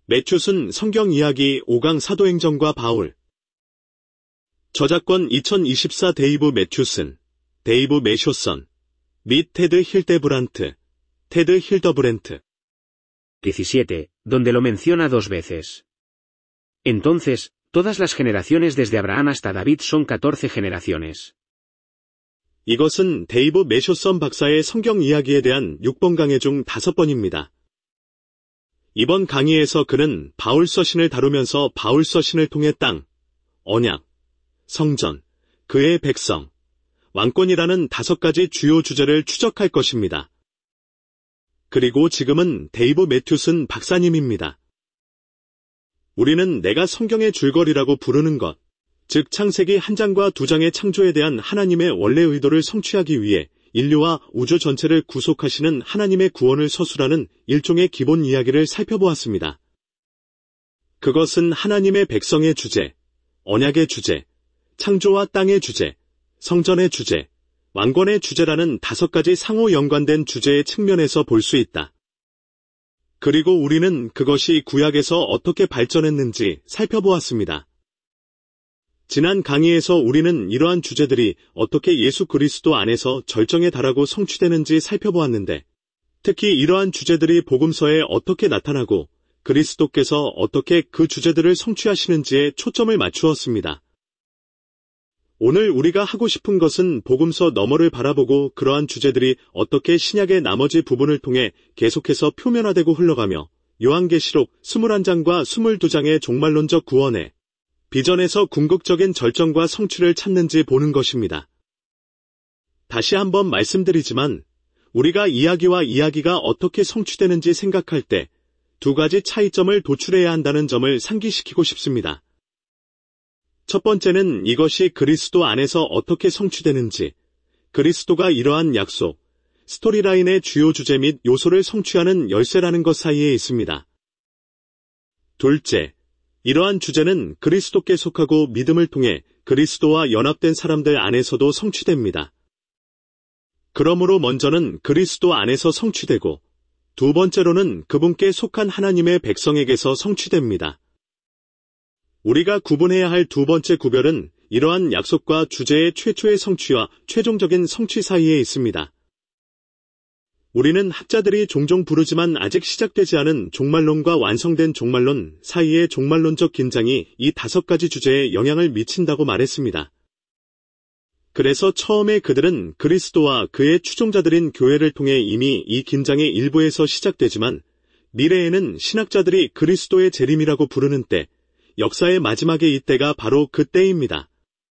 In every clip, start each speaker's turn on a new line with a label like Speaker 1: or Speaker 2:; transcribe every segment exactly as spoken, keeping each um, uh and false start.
Speaker 1: 매튜슨 성경 이야기 오 강 사도행전과 바울. 저작권 이천이십사 데이브 매튜슨, 데이브 매쇼선, 및 테드 힐데브란트, 테드 힐더브렌트.
Speaker 2: diecisiete, donde lo menciona dos veces. Entonces, todas las generaciones desde Abraham hasta David son catorce generaciones.
Speaker 1: 이것은 데이브 매쇼선 박사의 성경 이야기에 대한 육 번 강의 중 다섯 번입니다. 이번 강의에서 그는 바울 서신을 다루면서 바울 서신을 통해 땅, 언약, 성전, 그의 백성, 왕권이라는 다섯 가지 주요 주제를 추적할 것입니다. 그리고 지금은 데이브 매튜슨 박사님입니다. 우리는 내가 성경의 줄거리라고 부르는 것, 즉 창세기 한 장과 두 장의 창조에 대한 하나님의 원래 의도를 성취하기 위해 인류와 우주 전체를 구속하시는 하나님의 구원을 서술하는 일종의 기본 이야기를 살펴보았습니다. 그것은 하나님의 백성의 주제, 언약의 주제, 창조와 땅의 주제, 성전의 주제, 왕권의 주제라는 다섯 가지 상호 연관된 주제의 측면에서 볼 수 있다. 그리고 우리는 그것이 구약에서 어떻게 발전했는지 살펴보았습니다. 지난 강의에서 우리는 이러한 주제들이 어떻게 예수 그리스도 안에서 절정에 달하고 성취되는지 살펴보았는데, 특히 이러한 주제들이 복음서에 어떻게 나타나고 그리스도께서 어떻게 그 주제들을 성취하시는지에 초점을 맞추었습니다. 오늘 우리가 하고 싶은 것은 복음서 너머를 바라보고 그러한 주제들이 어떻게 신약의 나머지 부분을 통해 계속해서 표면화되고 흘러가며 요한계시록 이십일 장과 이십이 장의 종말론적 구원에 비전에서 궁극적인 절정과 성취를 찾는지 보는 것입니다. 다시 한번 말씀드리지만 우리가 이야기와 이야기가 어떻게 성취되는지 생각할 때 두 가지 차이점을 도출해야 한다는 점을 상기시키고 싶습니다. 첫 번째는 이것이 그리스도 안에서 어떻게 성취되는지, 그리스도가 이러한 약속, 스토리라인의 주요 주제 및 요소를 성취하는 열쇠라는 것 사이에 있습니다. 둘째, 이러한 주제는 그리스도께 속하고 믿음을 통해 그리스도와 연합된 사람들 안에서도 성취됩니다. 그러므로 먼저는 그리스도 안에서 성취되고, 두 번째로는 그분께 속한 하나님의 백성에게서 성취됩니다. 우리가 구분해야 할 두 번째 구별은 이러한 약속과 주제의 최초의 성취와 최종적인 성취 사이에 있습니다. 우리는 학자들이 종종 부르지만 아직 시작되지 않은 종말론과 완성된 종말론 사이의 종말론적 긴장이 이 다섯 가지 주제에 영향을 미친다고 말했습니다. 그래서 처음에 그들은 그리스도와 그의 추종자들인 교회를 통해 이미 이 긴장의 일부에서 시작되지만 미래에는 신학자들이 그리스도의 재림이라고 부르는 때, 역사의 마지막의 이때가 바로 그때입니다.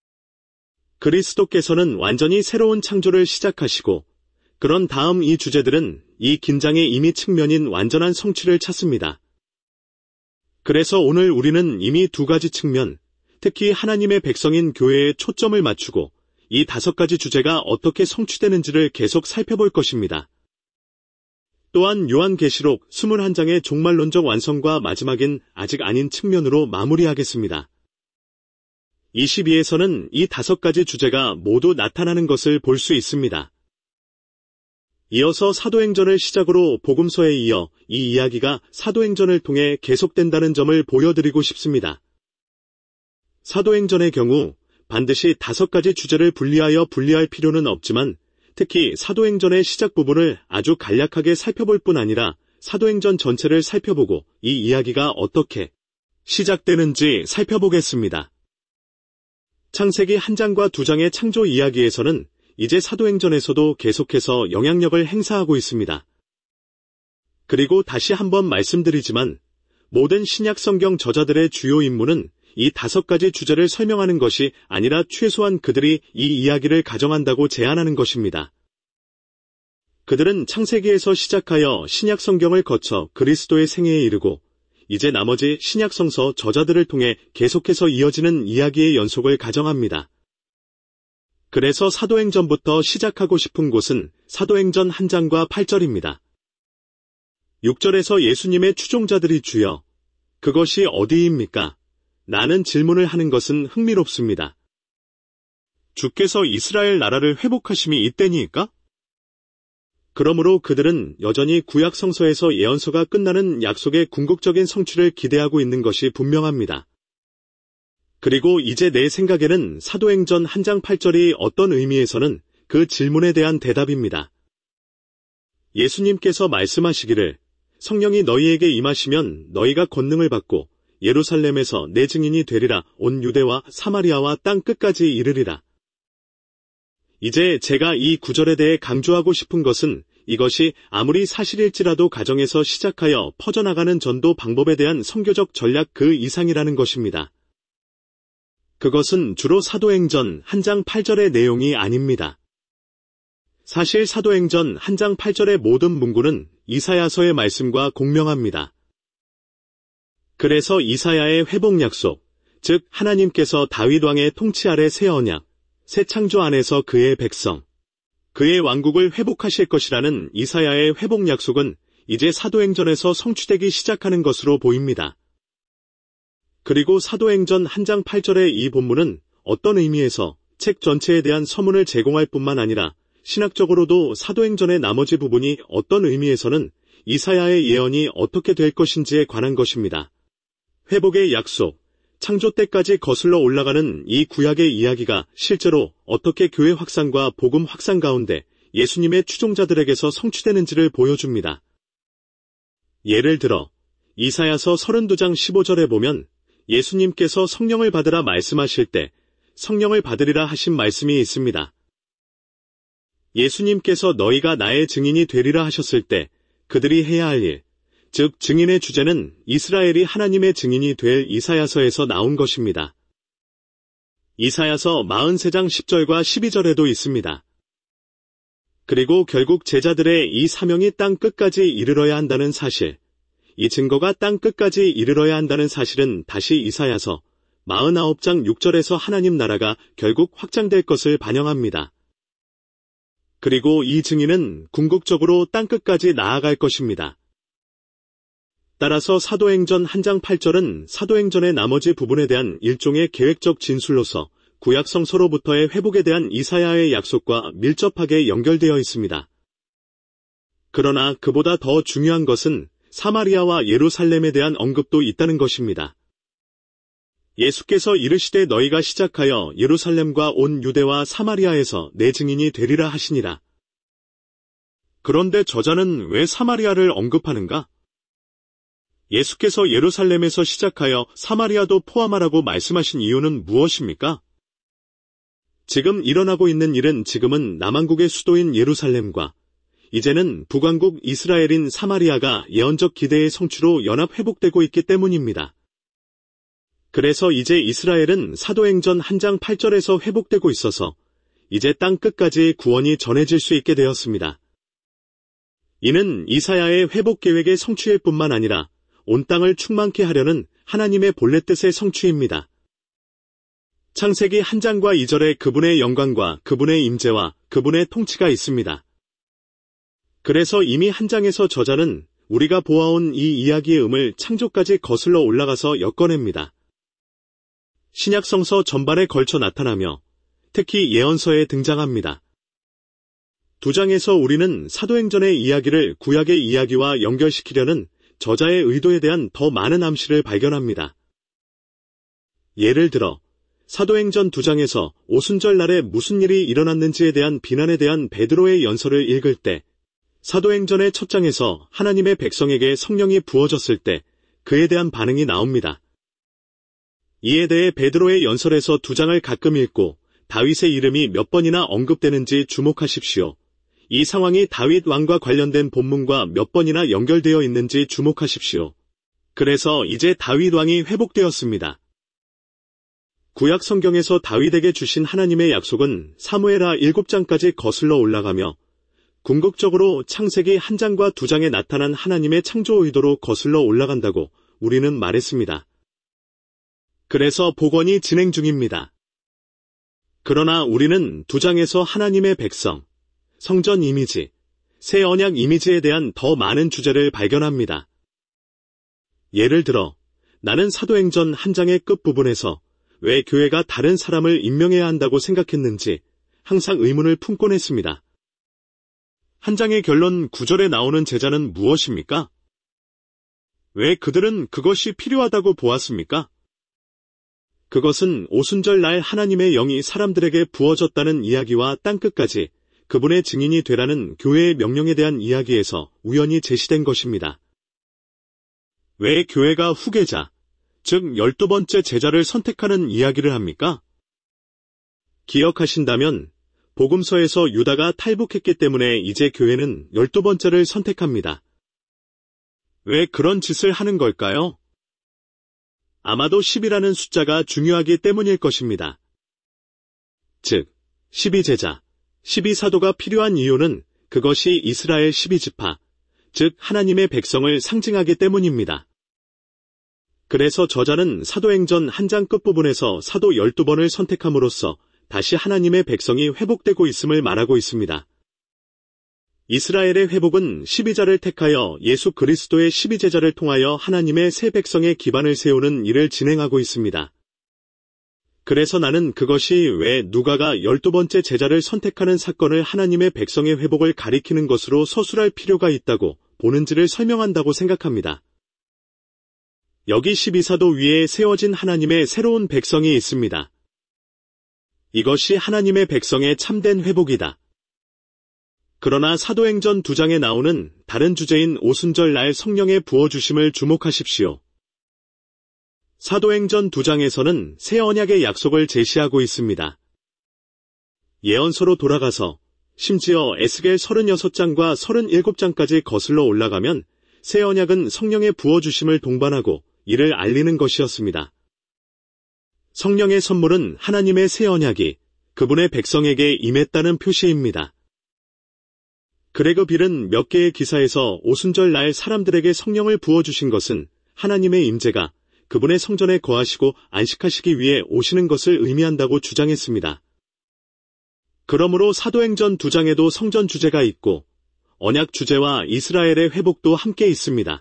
Speaker 1: 그리스도께서는 완전히 새로운 창조를 시작하시고 그런 다음 이 주제들은 이 긴장의 이미 측면인 완전한 성취를 찾습니다. 그래서 오늘 우리는 이미 두 가지 측면, 특히 하나님의 백성인 교회에 초점을 맞추고 이 다섯 가지 주제가 어떻게 성취되는지를 계속 살펴볼 것입니다. 또한 요한계시록 이십일 장의 종말론적 완성과 마지막인 아직 아닌 측면으로 마무리하겠습니다. 이십이에서는 이 다섯 가지 주제가 모두 나타나는 것을 볼 수 있습니다. 이어서 사도행전을 시작으로 복음서에 이어 이 이야기가 사도행전을 통해 계속된다는 점을 보여드리고 싶습니다. 사도행전의 경우 반드시 다섯 가지 주제를 분리하여 분리할 필요는 없지만 특히 사도행전의 시작 부분을 아주 간략하게 살펴볼 뿐 아니라 사도행전 전체를 살펴보고 이 이야기가 어떻게 시작되는지 살펴보겠습니다. 창세기 한 장과 두 장의 창조 이야기에서는 이제 사도행전에서도 계속해서 영향력을 행사하고 있습니다. 그리고 다시 한번 말씀드리지만 모든 신약 성경 저자들의 주요 임무는 이 다섯 가지 주제를 설명하는 것이 아니라 최소한 그들이 이 이야기를 가정한다고 제안하는 것입니다. 그들은 창세기에서 시작하여 신약 성경을 거쳐 그리스도의 생애에 이르고 이제 나머지 신약 성서 저자들을 통해 계속해서 이어지는 이야기의 연속을 가정합니다. 그래서 사도행전부터 시작하고 싶은 곳은 사도행전 한 장과 팔 절입니다. 육 절에서 예수님의 추종자들이 주여, 그것이 어디입니까? 라는 질문을 하는 것은 흥미롭습니다. 주께서 이스라엘 나라를 회복하심이 이때니까? 그러므로 그들은 여전히 구약 성서에서 예언서가 끝나는 약속의 궁극적인 성취를 기대하고 있는 것이 분명합니다. 그리고 이제 내 생각에는 사도행전 한 장 팔 절이 어떤 의미에서는 그 질문에 대한 대답입니다. 예수님께서 말씀하시기를 성령이 너희에게 임하시면 너희가 권능을 받고 예루살렘에서 내 증인이 되리라. 온 유대와 사마리아와 땅 끝까지 이르리라. 이제 제가 이 구절에 대해 강조하고 싶은 것은 이것이 아무리 사실일지라도 가정에서 시작하여 퍼져나가는 전도 방법에 대한 선교적 전략 그 이상이라는 것입니다. 그것은 주로 사도행전 한 장 팔 절의 내용이 아닙니다. 사실 사도행전 한 장 팔 절의 모든 문구는 이사야서의 말씀과 공명합니다. 그래서 이사야의 회복 약속, 즉 하나님께서 다윗 왕의 통치 아래 새 언약, 새 창조 안에서 그의 백성, 그의 왕국을 회복하실 것이라는 이사야의 회복 약속은 이제 사도행전에서 성취되기 시작하는 것으로 보입니다. 그리고 사도행전 한 장 팔 절의 이 본문은 어떤 의미에서 책 전체에 대한 서문을 제공할 뿐만 아니라 신학적으로도 사도행전의 나머지 부분이 어떤 의미에서는 이사야의 예언이 어떻게 될 것인지에 관한 것입니다. 회복의 약속, 창조 때까지 거슬러 올라가는 이 구약의 이야기가 실제로 어떻게 교회 확산과 복음 확산 가운데 예수님의 추종자들에게서 성취되는지를 보여줍니다. 예를 들어 이사야서 서른두 장 십오 절에 보면 예수님께서 성령을 받으라 말씀하실 때 성령을 받으리라 하신 말씀이 있습니다. 예수님께서 너희가 나의 증인이 되리라 하셨을 때 그들이 해야 할 일, 즉 증인의 주제는 이스라엘이 하나님의 증인이 될 이사야서에서 나온 것입니다. 이사야서 사십삼 장 십 절과 십이 절에도 있습니다. 그리고 결국 제자들의 이 사명이 땅 끝까지 이르러야 한다는 사실, 이 증거가 땅 끝까지 이르러야 한다는 사실은 다시 이사야서 사십구 장 육 절에서 하나님 나라가 결국 확장될 것을 반영합니다. 그리고 이 증인은 궁극적으로 땅 끝까지 나아갈 것입니다. 따라서 사도행전 한 장 팔 절은 사도행전의 나머지 부분에 대한 일종의 계획적 진술로서 구약 성서로부터의 회복에 대한 이사야의 약속과 밀접하게 연결되어 있습니다. 그러나 그보다 더 중요한 것은 사마리아와 예루살렘에 대한 언급도 있다는 것입니다. 예수께서 이르시되 너희가 시작하여 예루살렘과 온 유대와 사마리아에서 내 증인이 되리라 하시니라. 그런데 저자는 왜 사마리아를 언급하는가? 예수께서 예루살렘에서 시작하여 사마리아도 포함하라고 말씀하신 이유는 무엇입니까? 지금 일어나고 있는 일은 지금은 남왕국의 수도인 예루살렘과 이제는 북왕국 이스라엘인 사마리아가 예언적 기대의 성취로 연합 회복되고 있기 때문입니다. 그래서 이제 이스라엘은 사도행전 한 장 팔 절에서 회복되고 있어서 이제 땅 끝까지 구원이 전해질 수 있게 되었습니다. 이는 이사야의 회복 계획의 성취일 뿐만 아니라 온 땅을 충만케 하려는 하나님의 본래 뜻의 성취입니다. 창세기 한 장과 이 절에 그분의 영광과 그분의 임재와 그분의 통치가 있습니다. 그래서 이미 한 장에서 저자는 우리가 보아온 이 이야기의 음을 창조까지 거슬러 올라가서 엮어냅니다. 신약성서 전반에 걸쳐 나타나며 특히 예언서에 등장합니다. 두 장에서 우리는 사도행전의 이야기를 구약의 이야기와 연결시키려는 저자의 의도에 대한 더 많은 암시를 발견합니다. 예를 들어 사도행전 두 장에서 오순절 날에 무슨 일이 일어났는지에 대한 비난에 대한 베드로의 연설을 읽을 때 사도행전의 첫 장에서 하나님의 백성에게 성령이 부어졌을 때 그에 대한 반응이 나옵니다. 이에 대해 베드로의 연설에서 두 장을 가끔 읽고 다윗의 이름이 몇 번이나 언급되는지 주목하십시오. 이 상황이 다윗 왕과 관련된 본문과 몇 번이나 연결되어 있는지 주목하십시오. 그래서 이제 다윗 왕이 회복되었습니다. 구약 성경에서 다윗에게 주신 하나님의 약속은 사무엘하 일곱 장까지 거슬러 올라가며 궁극적으로 창세기 한 장과 두 장에 나타난 하나님의 창조 의도로 거슬러 올라간다고 우리는 말했습니다. 그래서 복원이 진행 중입니다. 그러나 우리는 두 장에서 하나님의 백성, 성전 이미지, 새 언약 이미지에 대한 더 많은 주제를 발견합니다. 예를 들어 나는 사도행전 한 장의 끝부분에서 왜 교회가 다른 사람을 임명해야 한다고 생각했는지 항상 의문을 품곤 했습니다. 한 장의 결론 구 절에 나오는 제자는 무엇입니까? 왜 그들은 그것이 필요하다고 보았습니까? 그것은 오순절 날 하나님의 영이 사람들에게 부어졌다는 이야기와 땅끝까지 그분의 증인이 되라는 교회의 명령에 대한 이야기에서 우연히 제시된 것입니다. 왜 교회가 후계자, 즉 열두 번째 제자를 선택하는 이야기를 합니까? 기억하신다면 복음서에서 유다가 탈북했기 때문에 이제 교회는 열두 번째를 선택합니다. 왜 그런 짓을 하는 걸까요? 아마도 십이라는 숫자가 중요하기 때문일 것입니다. 즉, 십이 제자, 십이 사도가 필요한 이유는 그것이 이스라엘 십이 지파, 즉 하나님의 백성을 상징하기 때문입니다. 그래서 저자는 사도행전 한 장 끝부분에서 사도 열두 번을 선택함으로써 다시 하나님의 백성이 회복되고 있음을 말하고 있습니다. 이스라엘의 회복은 십이자를 택하여 예수 그리스도의 십이 제자를 통하여 하나님의 새 백성의 기반을 세우는 일을 진행하고 있습니다. 그래서 나는 그것이 왜 누가가 열두 번째 제자를 선택하는 사건을 하나님의 백성의 회복을 가리키는 것으로 서술할 필요가 있다고 보는지를 설명한다고 생각합니다. 여기 십이 사도 위에 세워진 하나님의 새로운 백성이 있습니다. 이것이 하나님의 백성의 참된 회복이다. 그러나 사도행전 두 장에 나오는 다른 주제인 오순절 날 성령의 부어주심을 주목하십시오. 사도행전 두 장에서는 새 언약의 약속을 제시하고 있습니다. 예언서로 돌아가서 심지어 에스겔 서른여섯 장과 서른일곱 장까지 거슬러 올라가면 새 언약은 성령의 부어주심을 동반하고 이를 알리는 것이었습니다. 성령의 선물은 하나님의 새 언약이 그분의 백성에게 임했다는 표시입니다. 그레그 빌은 몇 개의 기사에서 오순절 날 사람들에게 성령을 부어주신 것은 하나님의 임재가 그분의 성전에 거하시고 안식하시기 위해 오시는 것을 의미한다고 주장했습니다. 그러므로 사도행전 두 장에도 성전 주제가 있고 언약 주제와 이스라엘의 회복도 함께 있습니다.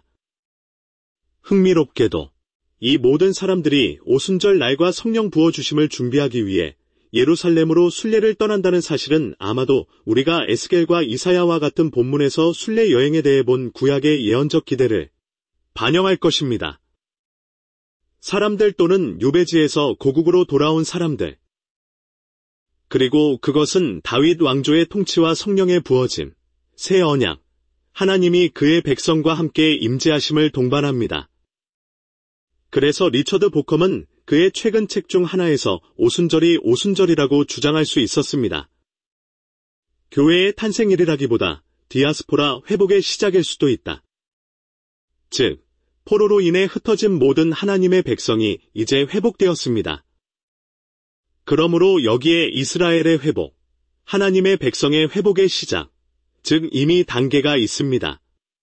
Speaker 1: 흥미롭게도 이 모든 사람들이 오순절 날과 성령 부어주심을 준비하기 위해 예루살렘으로 순례를 떠난다는 사실은 아마도 우리가 에스겔과 이사야와 같은 본문에서 순례 여행에 대해 본 구약의 예언적 기대를 반영할 것입니다. 사람들 또는 유배지에서 고국으로 돌아온 사람들. 그리고 그것은 다윗 왕조의 통치와 성령의 부어짐, 새 언약, 하나님이 그의 백성과 함께 임재하심을 동반합니다. 그래서 리처드 보컴은 그의 최근 책 중 하나에서 오순절이 오순절이라고 주장할 수 있었습니다. 교회의 탄생일이라기보다 디아스포라 회복의 시작일 수도 있다. 즉, 포로로 인해 흩어진 모든 하나님의 백성이 이제 회복되었습니다. 그러므로 여기에 이스라엘의 회복, 하나님의 백성의 회복의 시작, 즉 이미 단계가 있습니다.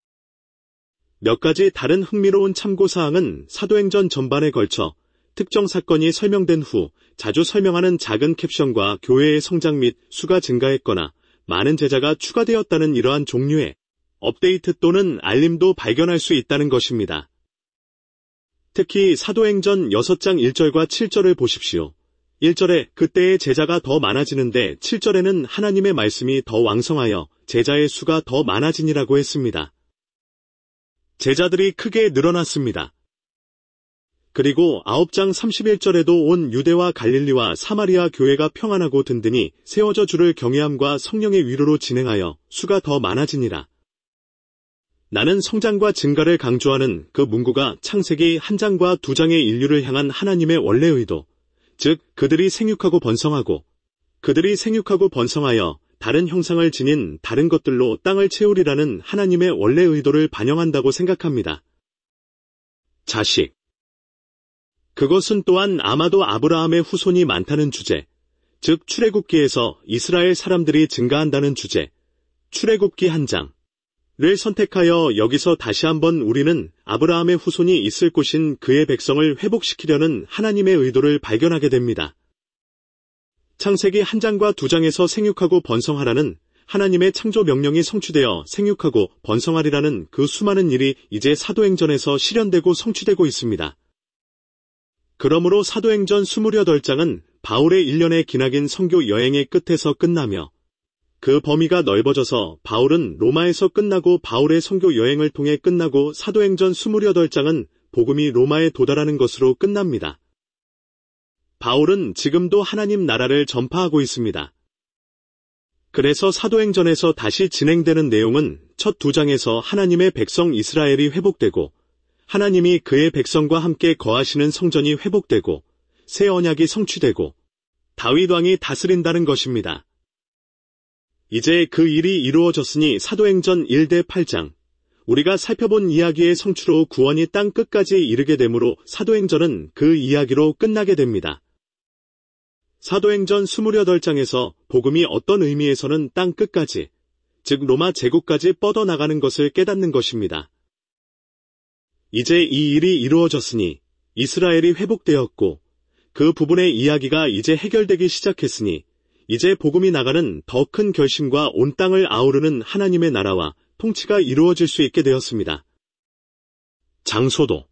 Speaker 1: 몇 가지 다른 흥미로운 참고사항은 사도행전 전반에 걸쳐 특정 사건이 설명된 후 자주 설명하는 작은 캡션과 교회의 성장 및 수가 증가했거나 많은 제자가 추가되었다는 이러한 종류의 업데이트 또는 알림도 발견할 수 있다는 것입니다. 특히 사도행전 육 장 일 절과 칠 절을 보십시오. 일 절에 그때의 제자가 더 많아지는데 칠 절에는 하나님의 말씀이 더 왕성하여 제자의 수가 더 많아지니라고 했습니다. 제자들이 크게 늘어났습니다. 그리고 아홉 장 삼십일 절에도 온 유대와 갈릴리와 사마리아 교회가 평안하고 든든히 세워져 주를 경외함과 성령의 위로로 진행하여 수가 더 많아지니라. 나는 성장과 증가를 강조하는 그 문구가 창세기 한 장과 두 장의 인류를 향한 하나님의 원래 의도, 즉 그들이 생육하고 번성하고 그들이 생육하고 번성하여 다른 형상을 지닌 다른 것들로 땅을 채우리라는 하나님의 원래 의도를 반영한다고 생각합니다. 자식. 그것은 또한 아마도 아브라함의 후손이 많다는 주제, 즉 출애굽기에서 이스라엘 사람들이 증가한다는 주제, 출애굽기 한 장을 선택하여 여기서 다시 한번 우리는 아브라함의 후손이 있을 곳인 그의 백성을 회복시키려는 하나님의 의도를 발견하게 됩니다. 창세기 한 장과 두 장에서 생육하고 번성하라는 하나님의 창조 명령이 성취되어 생육하고 번성하리라는 그 수많은 일이 이제 사도행전에서 실현되고 성취되고 있습니다. 그러므로 사도행전 이십팔 장은 바울의 일 년의 기나긴 선교 여행의 끝에서 끝나며 그 범위가 넓어져서 바울은 로마에서 끝나고 바울의 선교 여행을 통해 끝나고 사도행전 이십팔 장은 복음이 로마에 도달하는 것으로 끝납니다. 바울은 지금도 하나님 나라를 전파하고 있습니다. 그래서 사도행전에서 다시 진행되는 내용은 첫 두 장에서 하나님의 백성 이스라엘이 회복되고 하나님이 그의 백성과 함께 거하시는 성전이 회복되고 새 언약이 성취되고 다윗 왕이 다스린다는 것입니다. 이제 그 일이 이루어졌으니 사도행전 일 대 팔 장, 우리가 살펴본 이야기의 성취로 구원이 땅 끝까지 이르게 되므로 사도행전은 그 이야기로 끝나게 됩니다. 사도행전 이십팔 장에서 복음이 어떤 의미에서는 땅 끝까지, 즉 로마 제국까지 뻗어나가는 것을 깨닫는 것입니다. 이제 이 일이 이루어졌으니 이스라엘이 회복되었고 그 부분의 이야기가 이제 해결되기 시작했으니 이제 복음이 나가는 더 큰 결심과 온 땅을 아우르는 하나님의 나라와 통치가 이루어질 수 있게 되었습니다. 장소도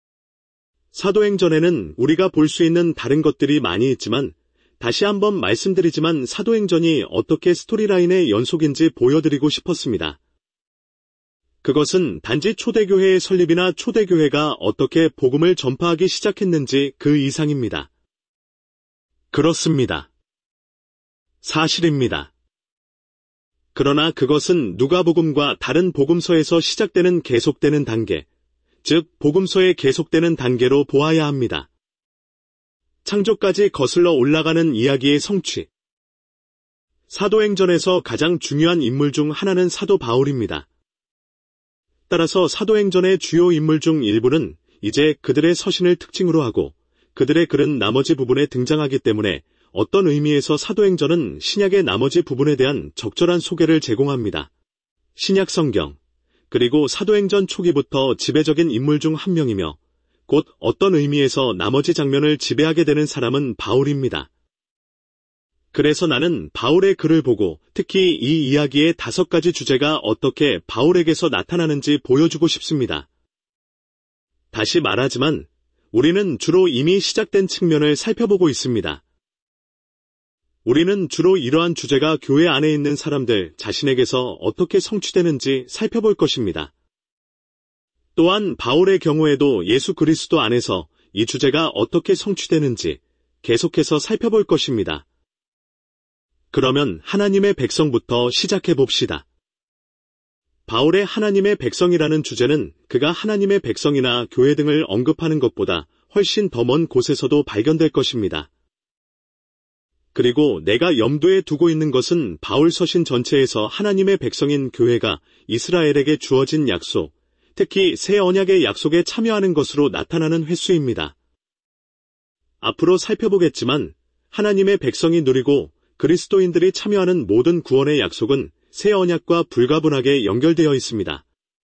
Speaker 1: 사도행전에는 우리가 볼 수 있는 다른 것들이 많이 있지만 다시 한번 말씀드리지만 사도행전이 어떻게 스토리라인의 연속인지 보여드리고 싶었습니다. 그것은 단지 초대교회의 설립이나 초대교회가 어떻게 복음을 전파하기 시작했는지 그 이상입니다. 그렇습니다. 사실입니다. 그러나 그것은 누가복음과 다른 복음서에서 시작되는 계속되는 단계, 즉 복음서의 계속되는 단계로 보아야 합니다. 창조까지 거슬러 올라가는 이야기의 성취. 사도행전에서 가장 중요한 인물 중 하나는 사도 바울입니다. 따라서 사도행전의 주요 인물 중 일부는 이제 그들의 서신을 특징으로 하고 그들의 글은 나머지 부분에 등장하기 때문에 어떤 의미에서 사도행전은 신약의 나머지 부분에 대한 적절한 소개를 제공합니다. 신약 성경, 그리고 사도행전 초기부터 지배적인 인물 중 한 명이며 곧 어떤 의미에서 나머지 장면을 지배하게 되는 사람은 바울입니다. 그래서 나는 바울의 글을 보고 특히 이 이야기의 다섯 가지 주제가 어떻게 바울에게서 나타나는지 보여주고 싶습니다. 다시 말하지만 우리는 주로 이미 시작된 측면을 살펴보고 있습니다. 우리는 주로 이러한 주제가 교회 안에 있는 사람들 자신에게서 어떻게 성취되는지 살펴볼 것입니다. 또한 바울의 경우에도 예수 그리스도 안에서 이 주제가 어떻게 성취되는지 계속해서 살펴볼 것입니다. 그러면 하나님의 백성부터 시작해 봅시다. 바울의 하나님의 백성이라는 주제는 그가 하나님의 백성이나 교회 등을 언급하는 것보다 훨씬 더 먼 곳에서도 발견될 것입니다. 그리고 내가 염두에 두고 있는 것은 바울 서신 전체에서 하나님의 백성인 교회가 이스라엘에게 주어진 약속, 특히 새 언약의 약속에 참여하는 것으로 나타나는 횟수입니다. 앞으로 살펴보겠지만 하나님의 백성이 누리고 그리스도인들이 참여하는 모든 구원의 약속은 새 언약과 불가분하게 연결되어 있습니다.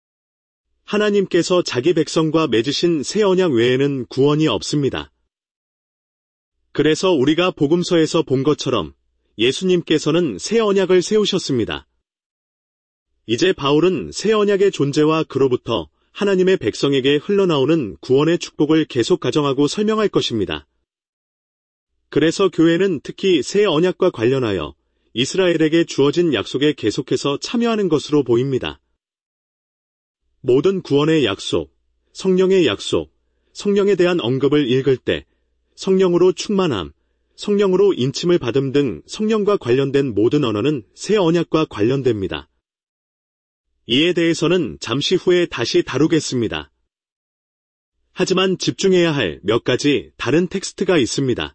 Speaker 1: 하나님께서 자기 백성과 맺으신 새 언약 외에는 구원이 없습니다. 그래서 우리가 복음서에서 본 것처럼 예수님께서는 새 언약을 세우셨습니다. 이제 바울은 새 언약의 존재와 그로부터 하나님의 백성에게 흘러나오는 구원의 축복을 계속 가정하고 설명할 것입니다. 그래서 교회는 특히 새 언약과 관련하여 이스라엘에게 주어진 약속에 계속해서 참여하는 것으로 보입니다. 모든 구원의 약속, 성령의 약속, 성령에 대한 언급을 읽을 때 성령으로 충만함, 성령으로 인침을 받음 등 성령과 관련된 모든 언어는 새 언약과 관련됩니다. 이에 대해서는 잠시 후에 다시 다루겠습니다. 하지만 집중해야 할 몇 가지 다른 텍스트가 있습니다.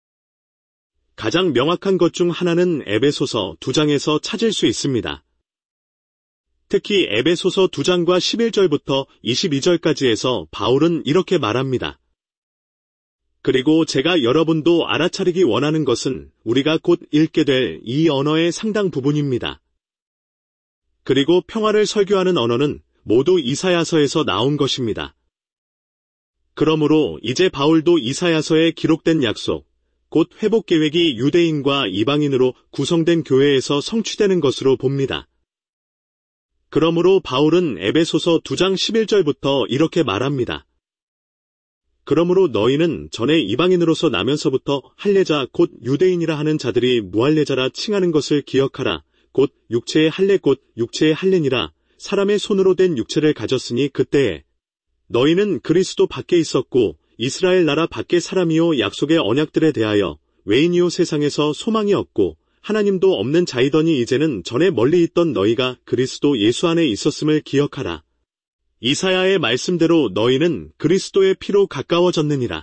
Speaker 1: 가장 명확한 것 중 하나는 에베소서 두 장에서 찾을 수 있습니다. 특히 에베소서 두 장과 십일 절부터 이십이 절까지에서 바울은 이렇게 말합니다. 그리고 제가 여러분도 알아차리기 원하는 것은 우리가 곧 읽게 될 이 언어의 상당 부분입니다. 그리고 평화를 설교하는 언어는 모두 이사야서에서 나온 것입니다. 그러므로 이제 바울도 이사야서에 기록된 약속, 곧 회복 계획이 유대인과 이방인으로 구성된 교회에서 성취되는 것으로 봅니다. 그러므로 바울은 에베소서 두 장 십일 절부터 이렇게 말합니다. 그러므로 너희는 전에 이방인으로서 나면서부터 할례자 곧 유대인이라 하는 자들이 무할례자라 칭하는 것을 기억하라. 곧 육체의 할례 곧 육체의 할례니라. 사람의 손으로 된 육체를 가졌으니 그때에 너희는 그리스도 밖에 있었고 이스라엘 나라 밖의 사람이요 약속의 언약들에 대하여 외인이요 세상에서 소망이 없고 하나님도 없는 자이더니 이제는 전에 멀리 있던 너희가 그리스도 예수 안에 있었음을 기억하라. 이사야의 말씀대로 너희는 그리스도의 피로 가까워졌느니라.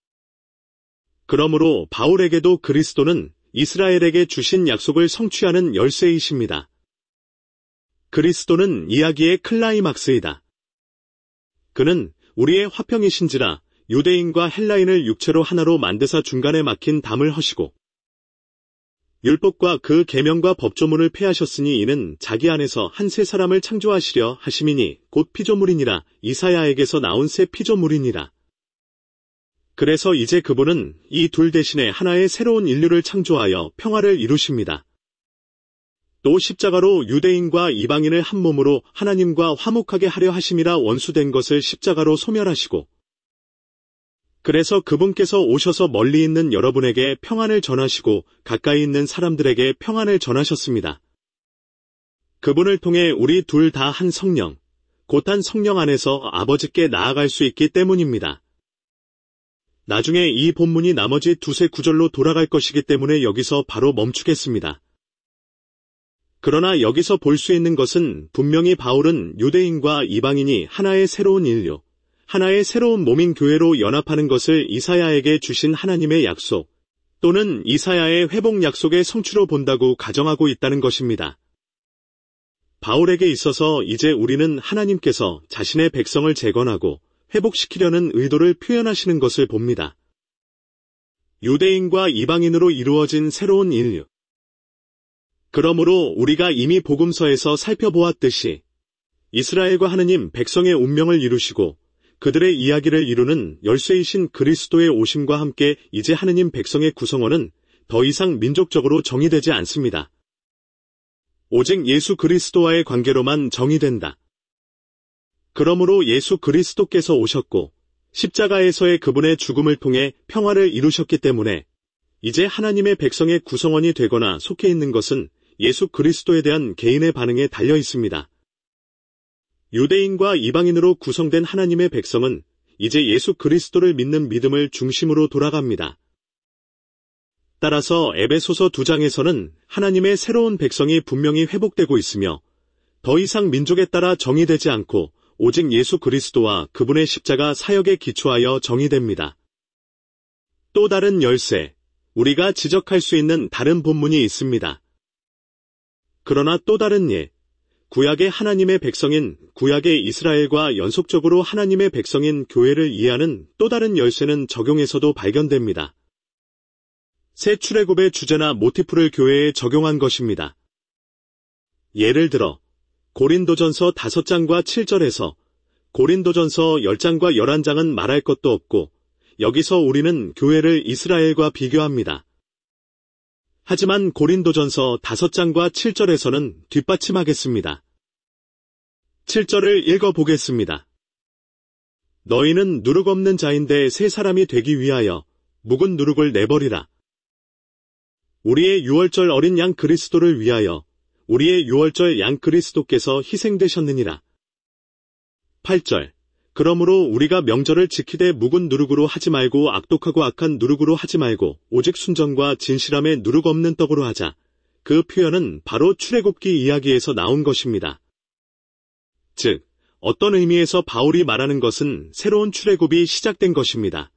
Speaker 1: 그러므로 바울에게도 그리스도는 이스라엘에게 주신 약속을 성취하는 열쇠이십니다. 그리스도는 이야기의 클라이막스이다. 그는 우리의 화평이신지라 유대인과 헬라인을 육체로 하나로 만드사 중간에 막힌 담을 허시고 율법과 그 계명과 법조문을 폐하셨으니 이는 자기 안에서 한 새 사람을 창조하시려 하심이니 곧 피조물이니라. 이사야에게서 나온 새 피조물이니라. 그래서 이제 그분은 이 둘 대신에 하나의 새로운 인류를 창조하여 평화를 이루십니다. 또 십자가로 유대인과 이방인을 한 몸으로 하나님과 화목하게 하려 하심이라 원수된 것을 십자가로 소멸하시고 그래서 그분께서 오셔서 멀리 있는 여러분에게 평안을 전하시고 가까이 있는 사람들에게 평안을 전하셨습니다. 그분을 통해 우리 둘 다 한 성령, 곧 한 성령 안에서 아버지께 나아갈 수 있기 때문입니다. 나중에 이 본문이 나머지 두세 구절로 돌아갈 것이기 때문에 여기서 바로 멈추겠습니다. 그러나 여기서 볼 수 있는 것은 분명히 바울은 유대인과 이방인이 하나의 새로운 인류, 하나의 새로운 몸인 교회로 연합하는 것을 이사야에게 주신 하나님의 약속, 또는 이사야의 회복 약속의 성취로 본다고 가정하고 있다는 것입니다. 바울에게 있어서 이제 우리는 하나님께서 자신의 백성을 재건하고 회복시키려는 의도를 표현하시는 것을 봅니다. 유대인과 이방인으로 이루어진 새로운 인류. 그러므로 우리가 이미 복음서에서 살펴보았듯이 이스라엘과 하느님 백성의 운명을 이루시고 그들의 이야기를 이루는 열쇠이신 그리스도의 오심과 함께 이제 하느님 백성의 구성원은 더 이상 민족적으로 정의되지 않습니다. 오직 예수 그리스도와의 관계로만 정의된다. 그러므로 예수 그리스도께서 오셨고 십자가에서의 그분의 죽음을 통해 평화를 이루셨기 때문에 이제 하나님의 백성의 구성원이 되거나 속해 있는 것은 예수 그리스도에 대한 개인의 반응에 달려 있습니다. 유대인과 이방인으로 구성된 하나님의 백성은 이제 예수 그리스도를 믿는 믿음을 중심으로 돌아갑니다. 따라서 에베소서 두 장에서는 하나님의 새로운 백성이 분명히 회복되고 있으며 더 이상 민족에 따라 정의되지 않고 오직 예수 그리스도와 그분의 십자가 사역에 기초하여 정의됩니다. 또 다른 열쇠, 우리가 지적할 수 있는 다른 본문이 있습니다. 그러나 또 다른 예, 구약의 하나님의 백성인 구약의 이스라엘과 연속적으로 하나님의 백성인 교회를 이해하는 또 다른 열쇠는 적용에서도 발견됩니다. 새 출애굽의 주제나 모티프를 교회에 적용한 것입니다. 예를 들어 고린도전서 다섯 장과 칠 절에서 고린도전서 열 장과 열한 장은 말할 것도 없고 여기서 우리는 교회를 이스라엘과 비교합니다. 하지만 고린도전서 다섯 장과 칠 절에서는 뒷받침하겠습니다. 칠 절을 읽어보겠습니다. 너희는 누룩 없는 자인데 새 사람이 되기 위하여 묵은 누룩을 내버리라. 우리의 유월절 어린 양 그리스도를 위하여 우리의 유월절 양 그리스도께서 희생되셨느니라. 팔 절. 그러므로 우리가 명절을 지키되 묵은 누룩으로 하지 말고 악독하고 악한 누룩으로 하지 말고 오직 순전과 진실함에 누룩 없는 떡으로 하자. 그 표현은 바로 출애굽기 이야기에서 나온 것입니다. 즉, 어떤 의미에서 바울이 말하는 것은 새로운 출애굽이 시작된 것입니다.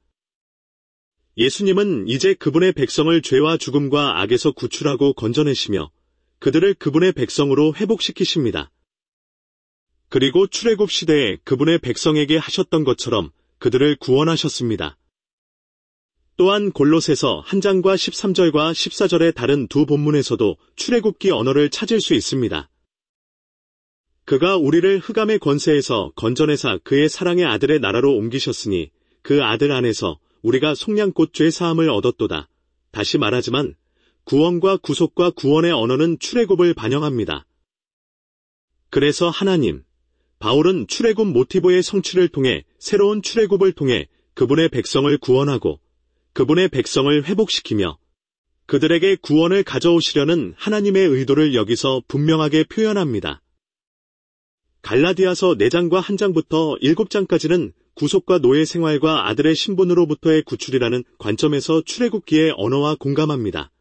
Speaker 1: 예수님은 이제 그분의 백성을 죄와 죽음과 악에서 구출하고 건져내시며 그들을 그분의 백성으로 회복시키십니다. 그리고 출애굽 시대에 그분의 백성에게 하셨던 것처럼 그들을 구원하셨습니다. 또한 골로새서 한 장과 십삼 절과 십사 절의 다른 두 본문에서도 출애굽기 언어를 찾을 수 있습니다. 그가 우리를 흑암의 권세에서 건져내사 그의 사랑의 아들의 나라로 옮기셨으니 그 아들 안에서 우리가 속량 곧 죄 사함을 얻었도다. 다시 말하지만 구원과 구속과 구원의 언어는 출애굽을 반영합니다. 그래서 하나님, 바울은 출애굽 모티브의 성취를 통해 새로운 출애굽을 통해 그분의 백성을 구원하고 그분의 백성을 회복시키며 그들에게 구원을 가져오시려는 하나님의 의도를 여기서 분명하게 표현합니다. 갈라디아서 네 장과 일 장부터 일곱 장까지는 구속과 노예 생활과 아들의 신분으로부터의 구출이라는 관점에서 출애굽기의 언어와 공감합니다.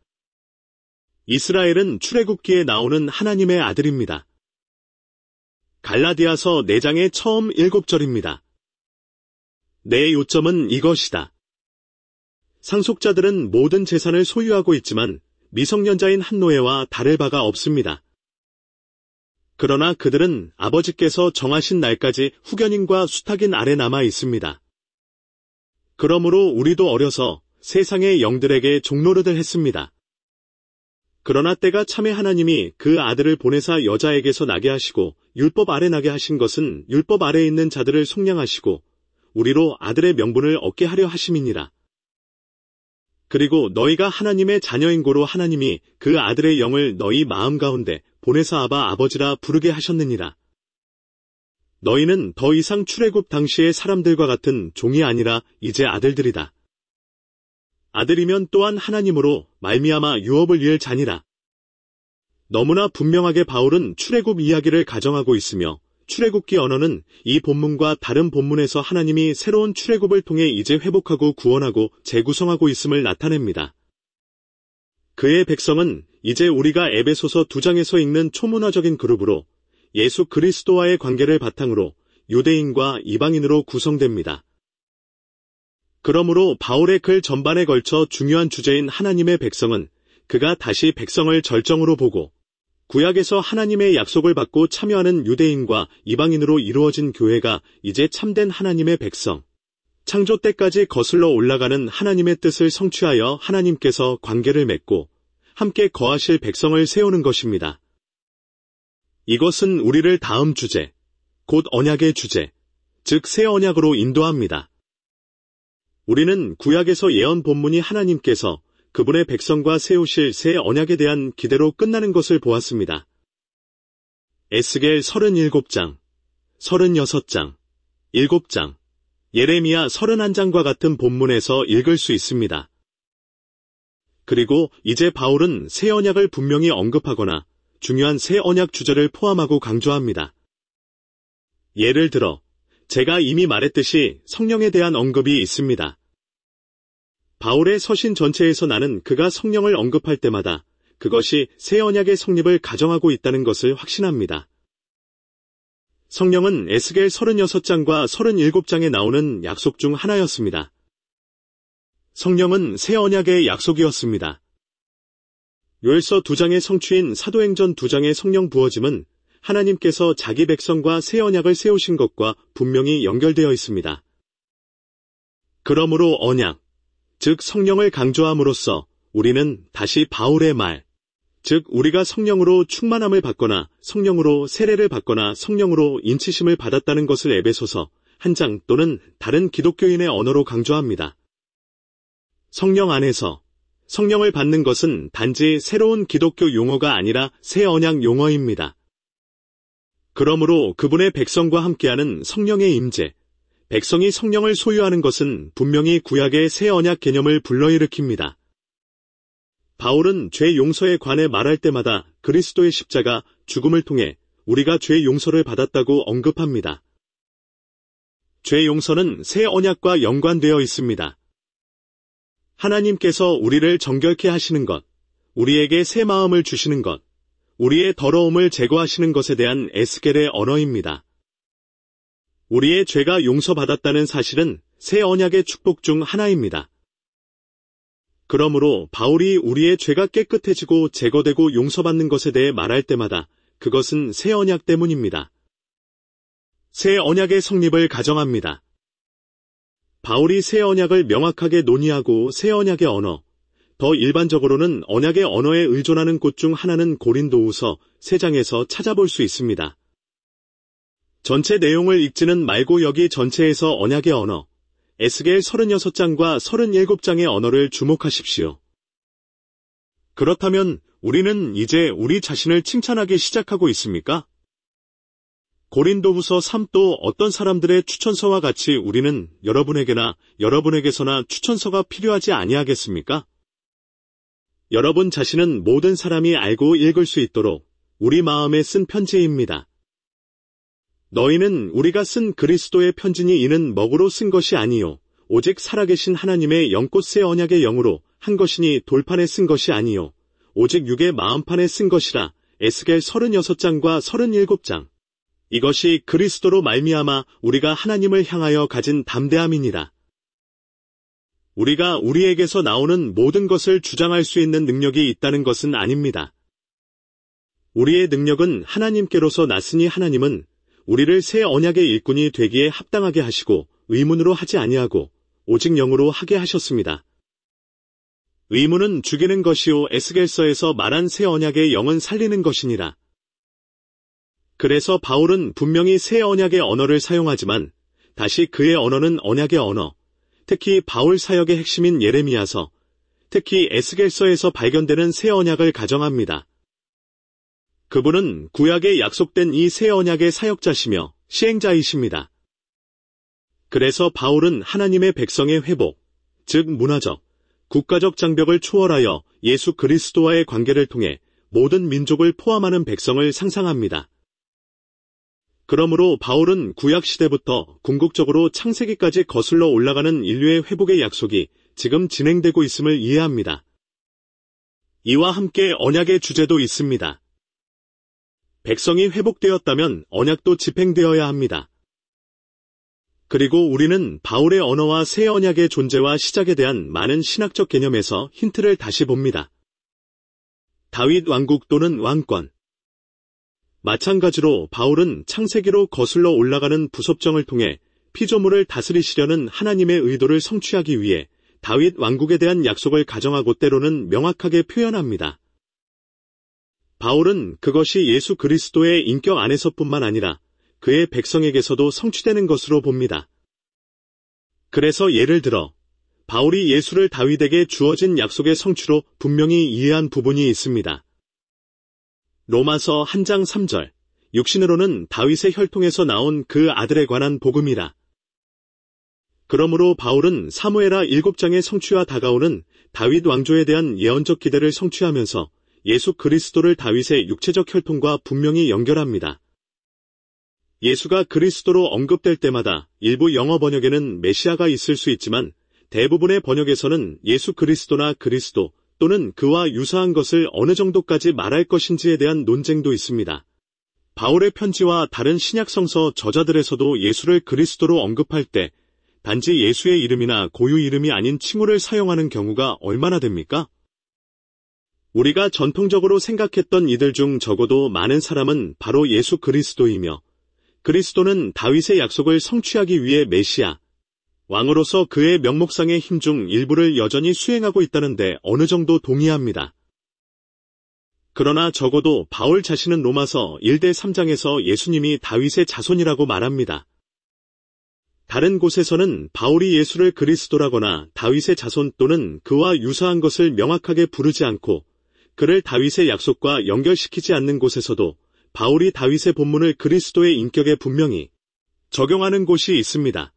Speaker 1: 이스라엘은 출애굽기에 나오는 하나님의 아들입니다. 갈라디아서 네 장의 처음 일곱 절입니다. 내 요점은 이것이다. 상속자들은 모든 재산을 소유하고 있지만 미성년자인 한 노예와 다를 바가 없습니다. 그러나 그들은 아버지께서 정하신 날까지 후견인과 수탁인 아래 남아 있습니다. 그러므로 우리도 어려서 세상의 영들에게 종노릇을 했습니다. 그러나 때가 참에 하나님이 그 아들을 보내사 여자에게서 나게 하시고 율법 아래 나게 하신 것은 율법 아래에 있는 자들을 속량하시고 우리로 아들의 명분을 얻게 하려 하심이니라. 그리고 너희가 하나님의 자녀인 고로 하나님이 그 아들의 영을 너희 마음 가운데 보내사 아바 아버지라 부르게 하셨느니라. 너희는 더 이상 출애굽 당시의 사람들과 같은 종이 아니라 이제 아들들이다. 아들이면 또한 하나님으로 말미암아 유업을 이을 자니라. 너무나 분명하게 바울은 출애굽 이야기를 가정하고 있으며 출애굽기 언어는 이 본문과 다른 본문에서 하나님이 새로운 출애굽을 통해 이제 회복하고 구원하고 재구성하고 있음을 나타냅니다. 그의 백성은 이제 우리가 에베소서 두 장에서 읽는 초문화적인 그룹으로 예수 그리스도와의 관계를 바탕으로 유대인과 이방인으로 구성됩니다. 그러므로 바울의 글 전반에 걸쳐 중요한 주제인 하나님의 백성은 그가 다시 백성을 절정으로 보고 구약에서 하나님의 약속을 받고 참여하는 유대인과 이방인으로 이루어진 교회가 이제 참된 하나님의 백성, 창조 때까지 거슬러 올라가는 하나님의 뜻을 성취하여 하나님께서 관계를 맺고 함께 거하실 백성을 세우는 것입니다. 이것은 우리를 다음 주제, 곧 언약의 주제, 즉 새 언약으로 인도합니다. 우리는 구약에서 예언 본문이 하나님께서 그분의 백성과 세우실 새 언약에 대한 기대로 끝나는 것을 보았습니다. 에스겔 서른일곱 장, 서른여섯 장, 일곱 장, 예레미야 서른한 장과 같은 본문에서 읽을 수 있습니다. 그리고 이제 바울은 새 언약을 분명히 언급하거나 중요한 새 언약 주제를 포함하고 강조합니다. 예를 들어 제가 이미 말했듯이 성령에 대한 언급이 있습니다. 바울의 서신 전체에서 나는 그가 성령을 언급할 때마다 그것이 새 언약의 성립을 가정하고 있다는 것을 확신합니다. 성령은 에스겔 서른여섯 장과 서른일곱 장에 나오는 약속 중 하나였습니다. 성령은 새 언약의 약속이었습니다. 요엘서 두 장의 성취인 사도행전 두 장의 성령 부어짐은 하나님께서 자기 백성과 새 언약을 세우신 것과 분명히 연결되어 있습니다. 그러므로 언약, 즉 성령을 강조함으로써 우리는 다시 바울의 말, 즉 우리가 성령으로 충만함을 받거나 성령으로 세례를 받거나 성령으로 인치심을 받았다는 것을 에베소서 한 장 또는 다른 기독교인의 언어로 강조합니다. 성령 안에서 성령을 받는 것은 단지 새로운 기독교 용어가 아니라 새 언약 용어입니다. 그러므로 그분의 백성과 함께하는 성령의 임재, 백성이 성령을 소유하는 것은 분명히 구약의 새 언약 개념을 불러일으킵니다. 바울은 죄 용서에 관해 말할 때마다 그리스도의 십자가, 죽음을 통해 우리가 죄 용서를 받았다고 언급합니다. 죄 용서는 새 언약과 연관되어 있습니다. 하나님께서 우리를 정결케 하시는 것, 우리에게 새 마음을 주시는 것, 우리의 더러움을 제거하시는 것에 대한 에스겔의 언어입니다. 우리의 죄가 용서받았다는 사실은 새 언약의 축복 중 하나입니다. 그러므로 바울이 우리의 죄가 깨끗해지고 제거되고 용서받는 것에 대해 말할 때마다 그것은 새 언약 때문입니다. 새 언약의 성립을 가정합니다. 바울이 새 언약을 명확하게 논의하고 새 언약의 언어, 더 일반적으로는 언약의 언어에 의존하는 곳 중 하나는 고린도후서 세 장에서 찾아볼 수 있습니다. 전체 내용을 읽지는 말고 여기 전체에서 언약의 언어, 에스겔 서른여섯 장과 서른일곱 장의 언어를 주목하십시오. 그렇다면 우리는 이제 우리 자신을 칭찬하기 시작하고 있습니까? 고린도후서 삼도 어떤 사람들의 추천서와 같이 우리는 여러분에게나 여러분에게서나 추천서가 필요하지 아니하겠습니까? 여러분 자신은 모든 사람이 알고 읽을 수 있도록 우리 마음에 쓴 편지입니다. 너희는 우리가 쓴 그리스도의 편지니 이는 먹으로 쓴 것이 아니요 오직 살아계신 하나님의 영꽃 새 언약의 영으로 한 것이니 돌판에 쓴 것이 아니요 오직 육의 마음판에 쓴 것이라. 에스겔 서른여섯 장과 서른일곱 장. 이것이 그리스도로 말미암아 우리가 하나님을 향하여 가진 담대함이니라. 우리가 우리에게서 나오는 모든 것을 주장할 수 있는 능력이 있다는 것은 아닙니다. 우리의 능력은 하나님께로서 났으니 하나님은 우리를 새 언약의 일꾼이 되기에 합당하게 하시고 의문으로 하지 아니하고 오직 영으로 하게 하셨습니다. 의문은 죽이는 것이요 에스겔서에서 말한 새 언약의 영은 살리는 것이니라. 그래서 바울은 분명히 새 언약의 언어를 사용하지만 다시 그의 언어는 언약의 언어, 특히 바울 사역의 핵심인 예레미야서, 특히 에스겔서에서 발견되는 새 언약을 가정합니다. 그분은 구약에 약속된 이 새 언약의 사역자시며 시행자이십니다. 그래서 바울은 하나님의 백성의 회복, 즉 문화적, 국가적 장벽을 초월하여 예수 그리스도와의 관계를 통해 모든 민족을 포함하는 백성을 상상합니다. 그러므로 바울은 구약시대부터 궁극적으로 창세기까지 거슬러 올라가는 인류의 회복의 약속이 지금 진행되고 있음을 이해합니다. 이와 함께 언약의 주제도 있습니다. 백성이 회복되었다면 언약도 집행되어야 합니다. 그리고 우리는 바울의 언어와 새 언약의 존재와 시작에 대한 많은 신학적 개념에서 힌트를 다시 봅니다. 다윗 왕국 또는 왕권. 마찬가지로 바울은 창세기로 거슬러 올라가는 부속정을 통해 피조물을 다스리시려는 하나님의 의도를 성취하기 위해 다윗 왕국에 대한 약속을 가정하고 때로는 명확하게 표현합니다. 바울은 그것이 예수 그리스도의 인격 안에서뿐만 아니라 그의 백성에게서도 성취되는 것으로 봅니다. 그래서 예를 들어 바울이 예수를 다윗에게 주어진 약속의 성취로 분명히 이해한 부분이 있습니다. 로마서 한 장 삼 절, 육신으로는 다윗의 혈통에서 나온 그 아들에 관한 복음이라. 그러므로 바울은 사무엘하 일곱 장의 성취와 다가오는 다윗 왕조에 대한 예언적 기대를 성취하면서 예수 그리스도를 다윗의 육체적 혈통과 분명히 연결합니다. 예수가 그리스도로 언급될 때마다 일부 영어 번역에는 메시아가 있을 수 있지만 대부분의 번역에서는 예수 그리스도나 그리스도 또는 그와 유사한 것을 어느 정도까지 말할 것인지에 대한 논쟁도 있습니다. 바울의 편지와 다른 신약성서 저자들에서도 예수를 그리스도로 언급할 때 단지 예수의 이름이나 고유 이름이 아닌 칭호를 사용하는 경우가 얼마나 됩니까? 우리가 전통적으로 생각했던 이들 중 적어도 많은 사람은 바로 예수 그리스도이며 그리스도는 다윗의 약속을 성취하기 위해 메시아, 왕으로서 그의 명목상의 힘 중 일부를 여전히 수행하고 있다는데 어느 정도 동의합니다. 그러나 적어도 바울 자신은 로마서 일 대 삼 장에서 예수님이 다윗의 자손이라고 말합니다. 다른 곳에서는 바울이 예수를 그리스도라거나 다윗의 자손 또는 그와 유사한 것을 명확하게 부르지 않고 그를 다윗의 약속과 연결시키지 않는 곳에서도 바울이 다윗의 본문을 그리스도의 인격에 분명히 적용하는 곳이 있습니다.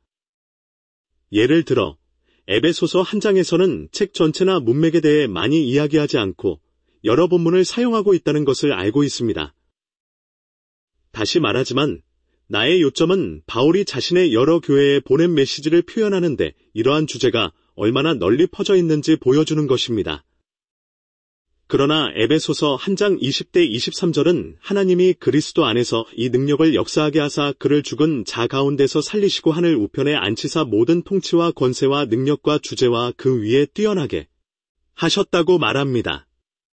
Speaker 1: 예를 들어 에베소서 한 장에서는 책 전체나 문맥에 대해 많이 이야기하지 않고 여러 본문을 사용하고 있다는 것을 알고 있습니다. 다시 말하지만 나의 요점은 바울이 자신의 여러 교회에 보낸 메시지를 표현하는데 이러한 주제가 얼마나 널리 퍼져 있는지 보여주는 것입니다. 그러나 에베소서 한 장 이십 대 이십삼 절은 하나님이 그리스도 안에서 이 능력을 역사하게 하사 그를 죽은 자 가운데서 살리시고 하늘 우편에 앉히사 모든 통치와 권세와 능력과 주제와 그 위에 뛰어나게 하셨다고 말합니다.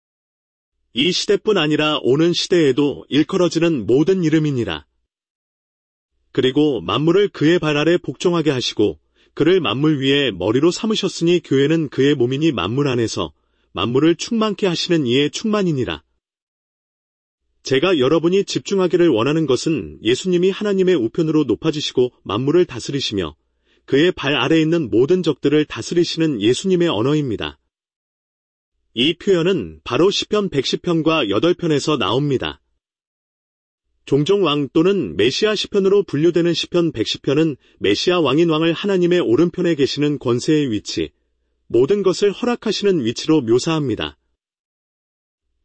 Speaker 1: 이 시대뿐 아니라 오는 시대에도 일컬어지는 모든 이름이니라. 그리고 만물을 그의 발 아래 복종하게 하시고 그를 만물 위에 머리로 삼으셨으니 교회는 그의 몸이니 만물 안에서 만물을 충만케 하시는 이의 충만이니라. 제가 여러분이 집중하기를 원하는 것은 예수님이 하나님의 우편으로 높아지시고 만물을 다스리시며 그의 발 아래에 있는 모든 적들을 다스리시는 예수님의 언어입니다. 이 표현은 바로 시편 백십 편과 여덟 편에서 나옵니다. 종종 왕 또는 메시아 시편으로 분류되는 시편 백십 편은 메시아 왕인 왕을 하나님의 오른편에 계시는 권세의 위치, 모든 것을 허락하시는 위치로 묘사합니다.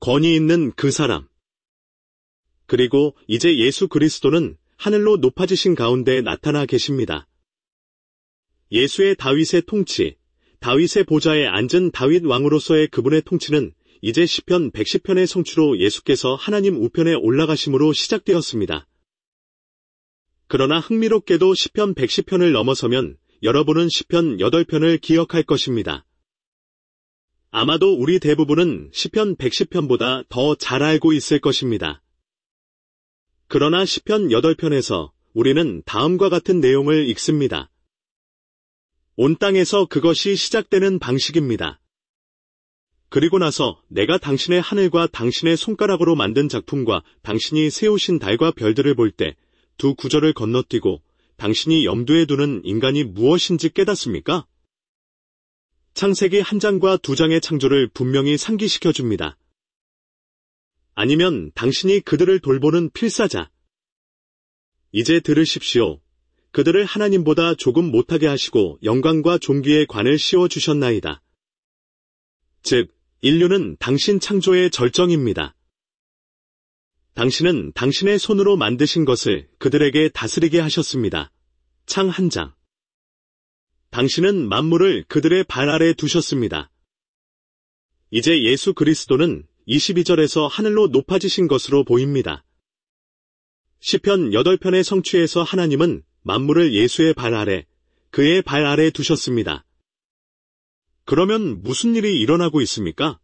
Speaker 1: 권위 있는 그 사람. 그리고 이제 예수 그리스도는 하늘로 높아지신 가운데 나타나 계십니다. 예수의 다윗의 통치, 다윗의 보좌에 앉은 다윗 왕으로서의 그분의 통치는 이제 시편 백십 편의 성취로 예수께서 하나님 우편에 올라가심으로 시작되었습니다. 그러나 흥미롭게도 시편 백십 편을 넘어서면 여러분은 시편 팔 편을 기억할 것입니다. 아마도 우리 대부분은 시편 백십 편보다 더 잘 알고 있을 것입니다. 그러나 시편 팔 편에서 우리는 다음과 같은 내용을 읽습니다. 온 땅에서 그것이 시작되는 방식입니다. 그리고 나서 내가 당신의 하늘과 당신의 손가락으로 만든 작품과 당신이 세우신 달과 별들을 볼 때 두 구절을 건너뛰고 당신이 염두에 두는 인간이 무엇인지 깨닫습니까? 창세기 한 장과 두 장의 창조를 분명히 상기시켜줍니다. 아니면 당신이 그들을 돌보는 필사자. 이제 들으십시오. 그들을 하나님보다 조금 못하게 하시고 영광과 존귀의 관을 씌워주셨나이다. 즉, 인류는 당신 창조의 절정입니다. 당신은 당신의 손으로 만드신 것을 그들에게 다스리게 하셨습니다. 창 한 장. 당신은 만물을 그들의 발 아래 두셨습니다. 이제 예수 그리스도는 이십이 절에서 하늘로 높아지신 것으로 보입니다. 시편 팔 편의 성취에서 하나님은 만물을 예수의 발 아래, 그의 발 아래 두셨습니다. 그러면 무슨 일이 일어나고 있습니까?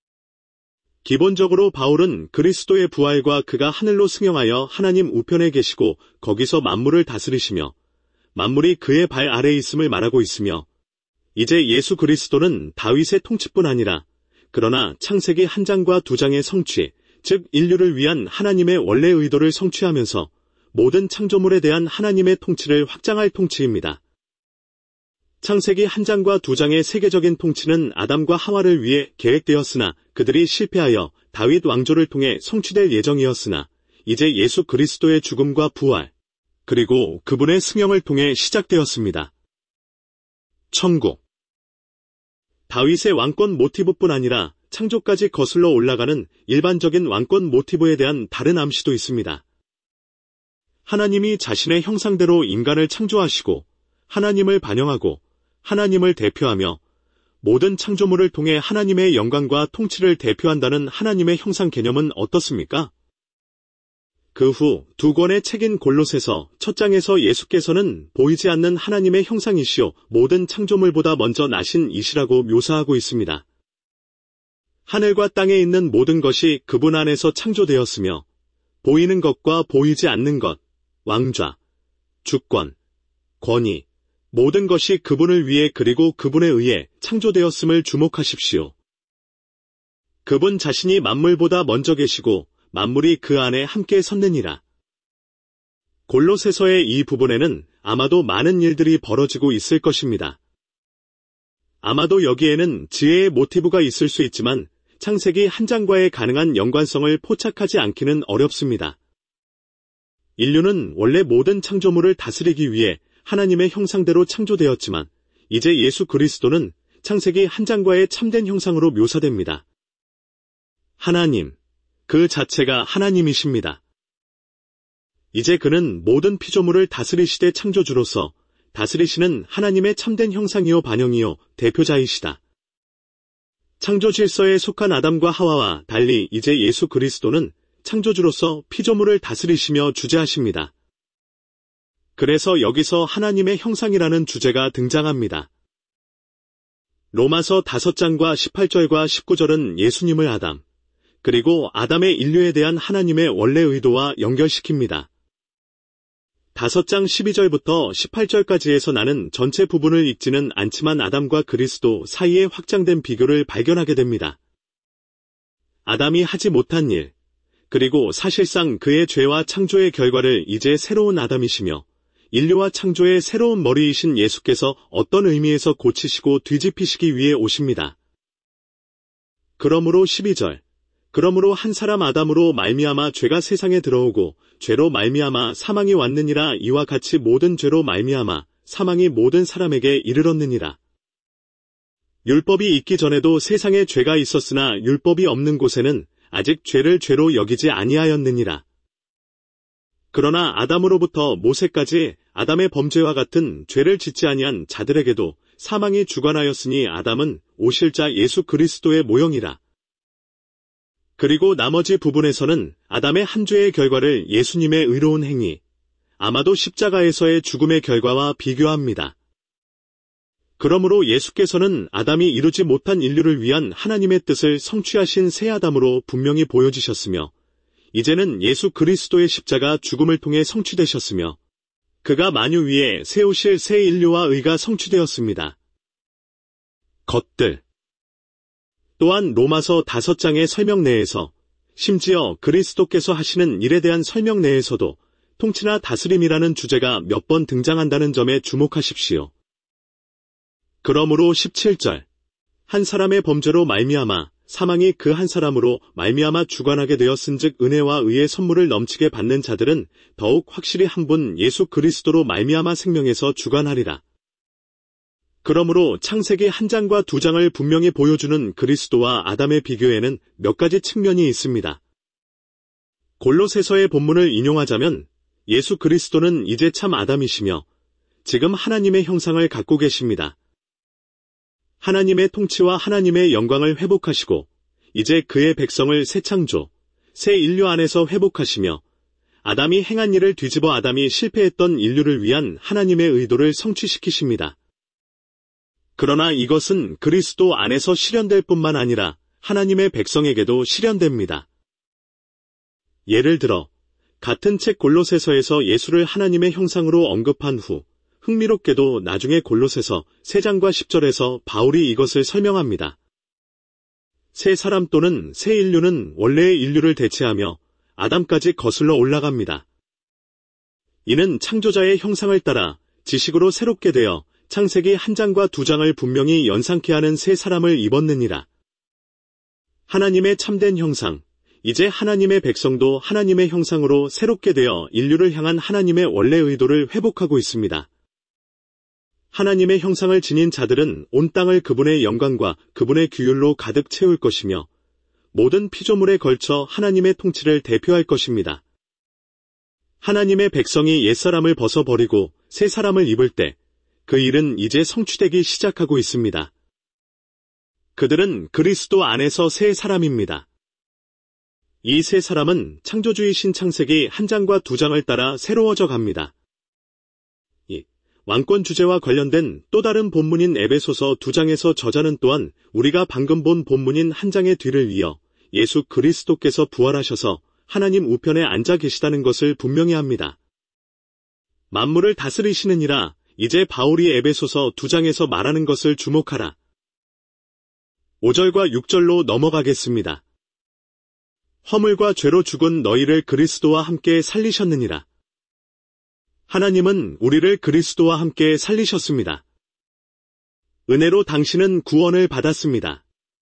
Speaker 1: 기본적으로 바울은 그리스도의 부활과 그가 하늘로 승영하여 하나님 우편에 계시고 거기서 만물을 다스리시며 만물이 그의 발 아래에 있음을 말하고 있으며 이제 예수 그리스도는 다윗의 통치뿐 아니라 그러나 창세기 한 장과 두 장의 성취, 즉 인류를 위한 하나님의 원래 의도를 성취하면서 모든 창조물에 대한 하나님의 통치를 확장할 통치입니다. 창세기 한 장과 두 장의 세계적인 통치는 아담과 하와를 위해 계획되었으나 그들이 실패하여 다윗 왕조를 통해 성취될 예정이었으나 이제 예수 그리스도의 죽음과 부활, 그리고 그분의 승영을 통해 시작되었습니다. 천국. 다윗의 왕권 모티브뿐 아니라 창조까지 거슬러 올라가는 일반적인 왕권 모티브에 대한 다른 암시도 있습니다. 하나님이 자신의 형상대로 인간을 창조하시고 하나님을 반영하고 하나님을 대표하며 모든 창조물을 통해 하나님의 영광과 통치를 대표한다는 하나님의 형상 개념은 어떻습니까? 그 후 두 권의 책인 골로새서 첫 장에서 예수께서는 보이지 않는 하나님의 형상이시요 모든 창조물보다 먼저 나신 이시라고 묘사하고 있습니다. 하늘과 땅에 있는 모든 것이 그분 안에서 창조되었으며 보이는 것과 보이지 않는 것, 왕좌, 주권, 권위, 모든 것이 그분을 위해 그리고 그분에 의해 창조되었음을 주목하십시오. 그분 자신이 만물보다 먼저 계시고 만물이 그 안에 함께 섰느니라. 골로새서의 이 부분에는 아마도 많은 일들이 벌어지고 있을 것입니다. 아마도 여기에는 지혜의 모티브가 있을 수 있지만 창세기 한 장과의 가능한 연관성을 포착하지 않기는 어렵습니다. 인류는 원래 모든 창조물을 다스리기 위해 하나님의 형상대로 창조되었지만 이제 예수 그리스도는 창세기 한 장과의 참된 형상으로 묘사됩니다. 하나님, 그 자체가 하나님이십니다. 이제 그는 모든 피조물을 다스리시되 창조주로서 다스리시는 하나님의 참된 형상이요 반영이요 대표자이시다. 창조 질서에 속한 아담과 하와와 달리 이제 예수 그리스도는 창조주로서 피조물을 다스리시며 주재하십니다. 그래서 여기서 하나님의 형상이라는 주제가 등장합니다. 로마서 다섯 장과 십팔 절과 십구 절은 예수님을 아담, 그리고 아담의 인류에 대한 하나님의 원래 의도와 연결시킵니다. 다섯 장 십이 절부터 십팔 절까지에서 나는 전체 부분을 읽지는 않지만 아담과 그리스도 사이에 확장된 비교를 발견하게 됩니다. 아담이 하지 못한 일, 그리고 사실상 그의 죄와 창조의 결과를 이제 새로운 아담이시며 인류와 창조의 새로운 머리이신 예수께서 어떤 의미에서 고치시고 뒤집히시기 위해 오십니다. 그러므로 십이 절, 그러므로 한 사람 아담으로 말미암아 죄가 세상에 들어오고 죄로 말미암아 사망이 왔느니라. 이와 같이 모든 죄로 말미암아 사망이 모든 사람에게 이르렀느니라. 율법이 있기 전에도 세상에 죄가 있었으나 율법이 없는 곳에는 아직 죄를 죄로 여기지 아니하였느니라. 그러나 아담으로부터 모세까지 아담의 범죄와 같은 죄를 짓지 아니한 자들에게도 사망이 주관하였으니 아담은 오실자 예수 그리스도의 모형이라. 그리고 나머지 부분에서는 아담의 한 죄의 결과를 예수님의 의로운 행위, 아마도 십자가에서의 죽음의 결과와 비교합니다. 그러므로 예수께서는 아담이 이루지 못한 인류를 위한 하나님의 뜻을 성취하신 새 아담으로 분명히 보여지셨으며, 이제는 예수 그리스도의 십자가 죽음을 통해 성취되셨으며, 그가 만유 위에 세우실 새 인류와 의가 성취되었습니다. 것들. 또한 로마서 다섯 장의 설명 내에서, 심지어 그리스도께서 하시는 일에 대한 설명 내에서도 통치나 다스림이라는 주제가 몇 번 등장한다는 점에 주목하십시오. 그러므로 십칠 절, 한 사람의 범죄로 말미암아 사망이 그 한 사람으로 말미암아 주관하게 되었은즉 은혜와 의의 선물을 넘치게 받는 자들은 더욱 확실히 한 분 예수 그리스도로 말미암아 생명에서 주관하리라. 그러므로 창세기 한 장과 두 장을 분명히 보여주는 그리스도와 아담의 비교에는 몇 가지 측면이 있습니다. 골로새서의 본문을 인용하자면 예수 그리스도는 이제 참 아담이시며 지금 하나님의 형상을 갖고 계십니다. 하나님의 통치와 하나님의 영광을 회복하시고 이제 그의 백성을 새 창조, 새 인류 안에서 회복하시며 아담이 행한 일을 뒤집어 아담이 실패했던 인류를 위한 하나님의 의도를 성취시키십니다. 그러나 이것은 그리스도 안에서 실현될 뿐만 아니라 하나님의 백성에게도 실현됩니다. 예를 들어 같은 책 골로새서에서 예수를 하나님의 형상으로 언급한 후 흥미롭게도 나중에 골로새서 세 장과 십 절에서 바울이 이것을 설명합니다. 새 사람 또는 새 인류는 원래의 인류를 대체하며 아담까지 거슬러 올라갑니다. 이는 창조자의 형상을 따라 지식으로 새롭게 되어 창세기 한 장과 두 장을 분명히 연상케 하는 새 사람을 입었느니라. 하나님의 참된 형상, 이제 하나님의 백성도 하나님의 형상으로 새롭게 되어 인류를 향한 하나님의 원래 의도를 회복하고 있습니다. 하나님의 형상을 지닌 자들은 온 땅을 그분의 영광과 그분의 규율로 가득 채울 것이며 모든 피조물에 걸쳐 하나님의 통치를 대표할 것입니다. 하나님의 백성이 옛사람을 벗어버리고 새 사람을 입을 때 그 일은 이제 성취되기 시작하고 있습니다. 그들은 그리스도 안에서 새 사람입니다. 이 새 사람은 창조주이신 창세기 한 장과 두 장을 따라 새로워져 갑니다. 이 왕권 주제와 관련된 또 다른 본문인 에베소서 두 장에서 저자는 또한 우리가 방금 본 본문인 한 장의 뒤를 이어 예수 그리스도께서 부활하셔서 하나님 우편에 앉아 계시다는 것을 분명히 합니다. 만물을 다스리시는 이라 이제 바울이 에베소서 두 장에서 말하는 것을 주목하라. 오 절과 육 절로 넘어가겠습니다. 허물과 죄로 죽은 너희를 그리스도와 함께 살리셨느니라. 하나님은 우리를 그리스도와 함께 살리셨습니다. 은혜로 당신은 구원을 받았습니다.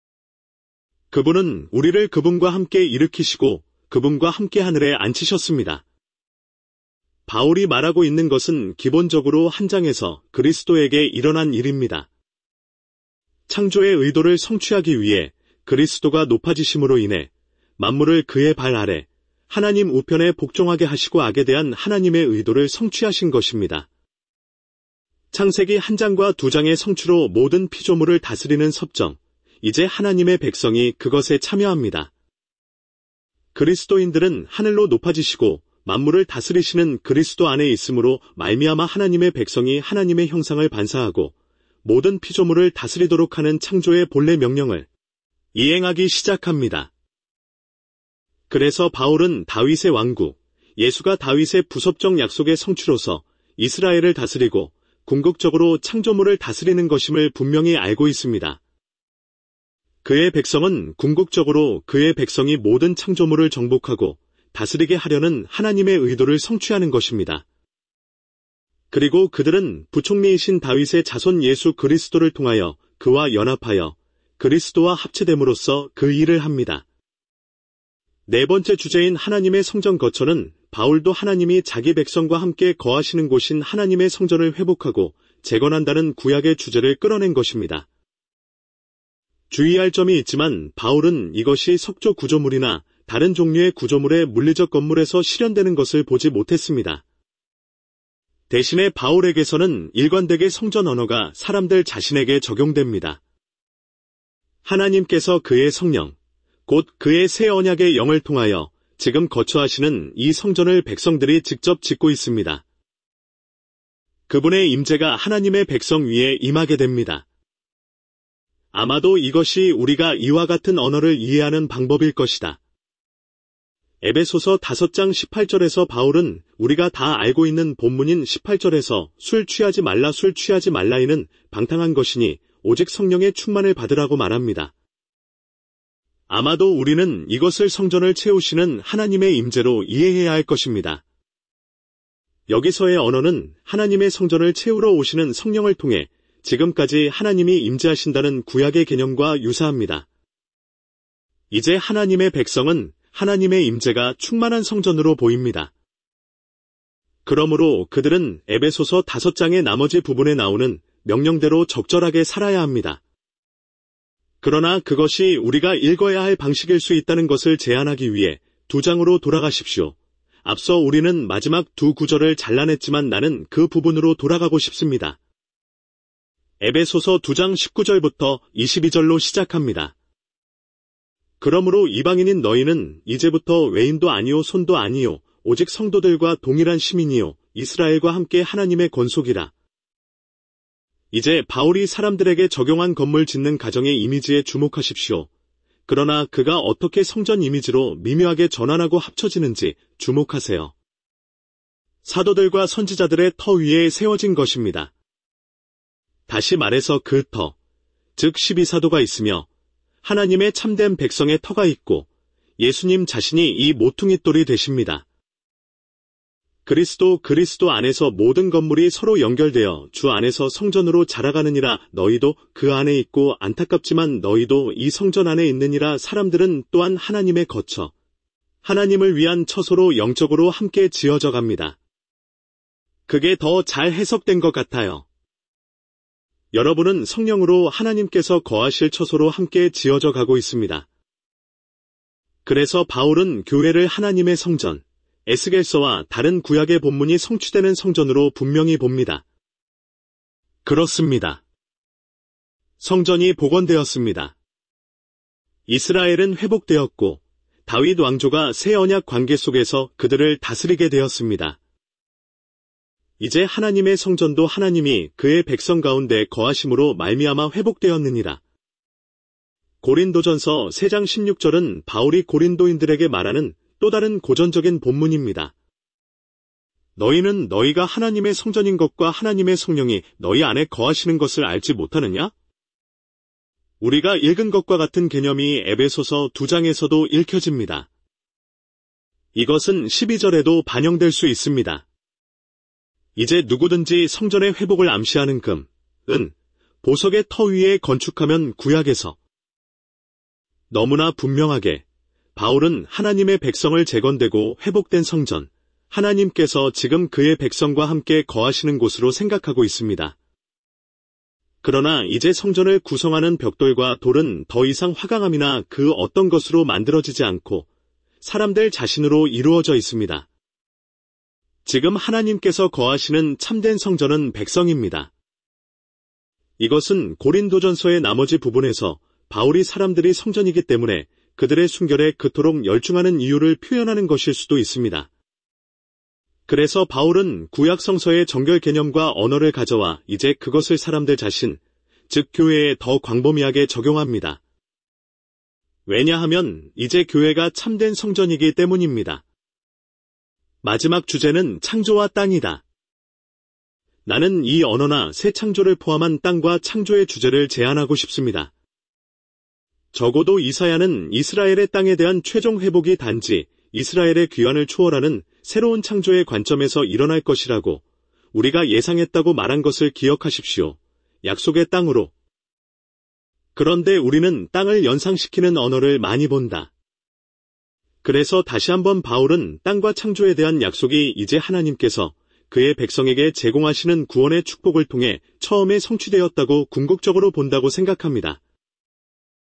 Speaker 1: 그분은 우리를 그분과 함께 일으키시고 그분과 함께 하늘에 앉히셨습니다. 바울이 말하고 있는 것은 기본적으로 한 장에서 그리스도에게 일어난 일입니다. 창조의 의도를 성취하기 위해 그리스도가 높아지심으로 인해 만물을 그의 발 아래 하나님 우편에 복종하게 하시고 악에 대한 하나님의 의도를 성취하신 것입니다. 창세기 한 장과 두 장의 성취로 모든 피조물을 다스리는 섭정, 이제 하나님의 백성이 그것에 참여합니다. 그리스도인들은 하늘로 높아지시고 만물을 다스리시는 그리스도 안에 있으므로 말미암아 하나님의 백성이 하나님의 형상을 반사하고 모든 피조물을 다스리도록 하는 창조의 본래 명령을 이행하기 시작합니다. 그래서 바울은 다윗의 왕국, 예수가 다윗의 부섭적 약속의 성취로서 이스라엘을 다스리고 궁극적으로 창조물을 다스리는 것임을 분명히 알고 있습니다. 그의 백성은 궁극적으로 그의 백성이 모든 창조물을 정복하고 다스리게 하려는 하나님의 의도를 성취하는 것입니다. 그리고 그들은 부총리이신 다윗의 자손 예수 그리스도를 통하여 그와 연합하여 그리스도와 합체됨으로써 그 일을 합니다. 네 번째 주제인 하나님의 성전 거처는 바울도 하나님이 자기 백성과 함께 거하시는 곳인 하나님의 성전을 회복하고 재건한다는 구약의 주제를 끌어낸 것입니다. 주의할 점이 있지만 바울은 이것이 석조 구조물이나 다른 종류의 구조물의 물리적 건물에서 실현되는 것을 보지 못했습니다. 대신에 바울에게서는 일관되게 성전 언어가 사람들 자신에게 적용됩니다. 하나님께서 그의 성령, 곧 그의 새 언약의 영을 통하여 지금 거처하시는 이 성전을 백성들이 직접 짓고 있습니다. 그분의 임재가 하나님의 백성 위에 임하게 됩니다. 아마도 이것이 우리가 이와 같은 언어를 이해하는 방법일 것이다. 에베소서 다섯 장 십팔 절에서 바울은 우리가 다 알고 있는 본문인 십팔 절에서 술 취하지 말라 술 취하지 말라이는 방탕한 것이니 오직 성령의 충만을 받으라고 말합니다. 아마도 우리는 이것을 성전을 채우시는 하나님의 임재로 이해해야 할 것입니다. 여기서의 언어는 하나님의 성전을 채우러 오시는 성령을 통해 지금까지 하나님이 임재하신다는 구약의 개념과 유사합니다. 이제 하나님의 백성은 하나님의 임재가 충만한 성전으로 보입니다. 그러므로 그들은 에베소서 다섯 장의 나머지 부분에 나오는 명령대로 적절하게 살아야 합니다. 그러나 그것이 우리가 읽어야 할 방식일 수 있다는 것을 제안하기 위해 두 장으로 돌아가십시오. 앞서 우리는 마지막 두 구절을 잘라냈지만 나는 그 부분으로 돌아가고 싶습니다. 에베소서 두 장 십구 절부터 이십이 절로 시작합니다. 그러므로 이방인인 너희는 이제부터 외인도 아니요 손도 아니요 오직 성도들과 동일한 시민이요 이스라엘과 함께 하나님의 권속이라. 이제 바울이 사람들에게 적용한 건물 짓는 가정의 이미지에 주목하십시오. 그러나 그가 어떻게 성전 이미지로 미묘하게 전환하고 합쳐지는지 주목하세요. 사도들과 선지자들의 터 위에 세워진 것입니다. 다시 말해서 그 터, 즉 십이 사도가 있으며 하나님의 참된 백성의 터가 있고 예수님 자신이 이 모퉁이 돌이 되십니다. 그리스도 그리스도 안에서 모든 건물이 서로 연결되어 주 안에서 성전으로 자라가느니라. 너희도 그 안에 있고 안타깝지만 너희도 이 성전 안에 있느니라. 사람들은 또한 하나님의 거처, 하나님을 위한 처소로 영적으로 함께 지어져 갑니다. 그게 더 잘 해석된 것 같아요. 여러분은 성령으로 하나님께서 거하실 처소로 함께 지어져 가고 있습니다. 그래서 바울은 교회를 하나님의 성전, 에스겔서와 다른 구약의 본문이 성취되는 성전으로 분명히 봅니다. 그렇습니다. 성전이 복원되었습니다. 이스라엘은 회복되었고 다윗 왕조가 새 언약 관계 속에서 그들을 다스리게 되었습니다. 이제 하나님의 성전도 하나님이 그의 백성 가운데 거하심으로 말미암아 회복되었느니라. 고린도전서 세 장 십육 절은 바울이 고린도인들에게 말하는 또 다른 고전적인 본문입니다. 너희는 너희가 하나님의 성전인 것과 하나님의 성령이 너희 안에 거하시는 것을 알지 못하느냐? 우리가 읽은 것과 같은 개념이 에베소서 두 장에서도 읽혀집니다. 이것은 십이 절에도 반영될 수 있습니다. 이제 누구든지 성전의 회복을 암시하는 금, 은, 보석의 터 위에 건축하면 구약에서 너무나 분명하게 바울은 하나님의 백성을 재건되고 회복된 성전, 하나님께서 지금 그의 백성과 함께 거하시는 곳으로 생각하고 있습니다. 그러나 이제 성전을 구성하는 벽돌과 돌은 더 이상 화강암이나 그 어떤 것으로 만들어지지 않고 사람들 자신으로 이루어져 있습니다. 지금 하나님께서 거하시는 참된 성전은 백성입니다. 이것은 고린도전서의 나머지 부분에서 바울이 사람들이 성전이기 때문에 그들의 순결에 그토록 열중하는 이유를 표현하는 것일 수도 있습니다. 그래서 바울은 구약 성서의 정결 개념과 언어를 가져와 이제 그것을 사람들 자신, 즉 교회에 더 광범위하게 적용합니다. 왜냐하면 이제 교회가 참된 성전이기 때문입니다. 마지막 주제는 창조와 땅이다. 나는 이 언어나 새 창조를 포함한 땅과 창조의 주제를 제안하고 싶습니다. 적어도 이사야는 이스라엘의 땅에 대한 최종 회복이 단지 이스라엘의 귀환을 초월하는 새로운 창조의 관점에서 일어날 것이라고 우리가 예상했다고 말한 것을 기억하십시오. 약속의 땅으로. 그런데 우리는 땅을 연상시키는 언어를 많이 본다. 그래서 다시 한번 바울은 땅과 창조에 대한 약속이 이제 하나님께서 그의 백성에게 제공하시는 구원의 축복을 통해 처음에 성취되었다고 궁극적으로 본다고 생각합니다.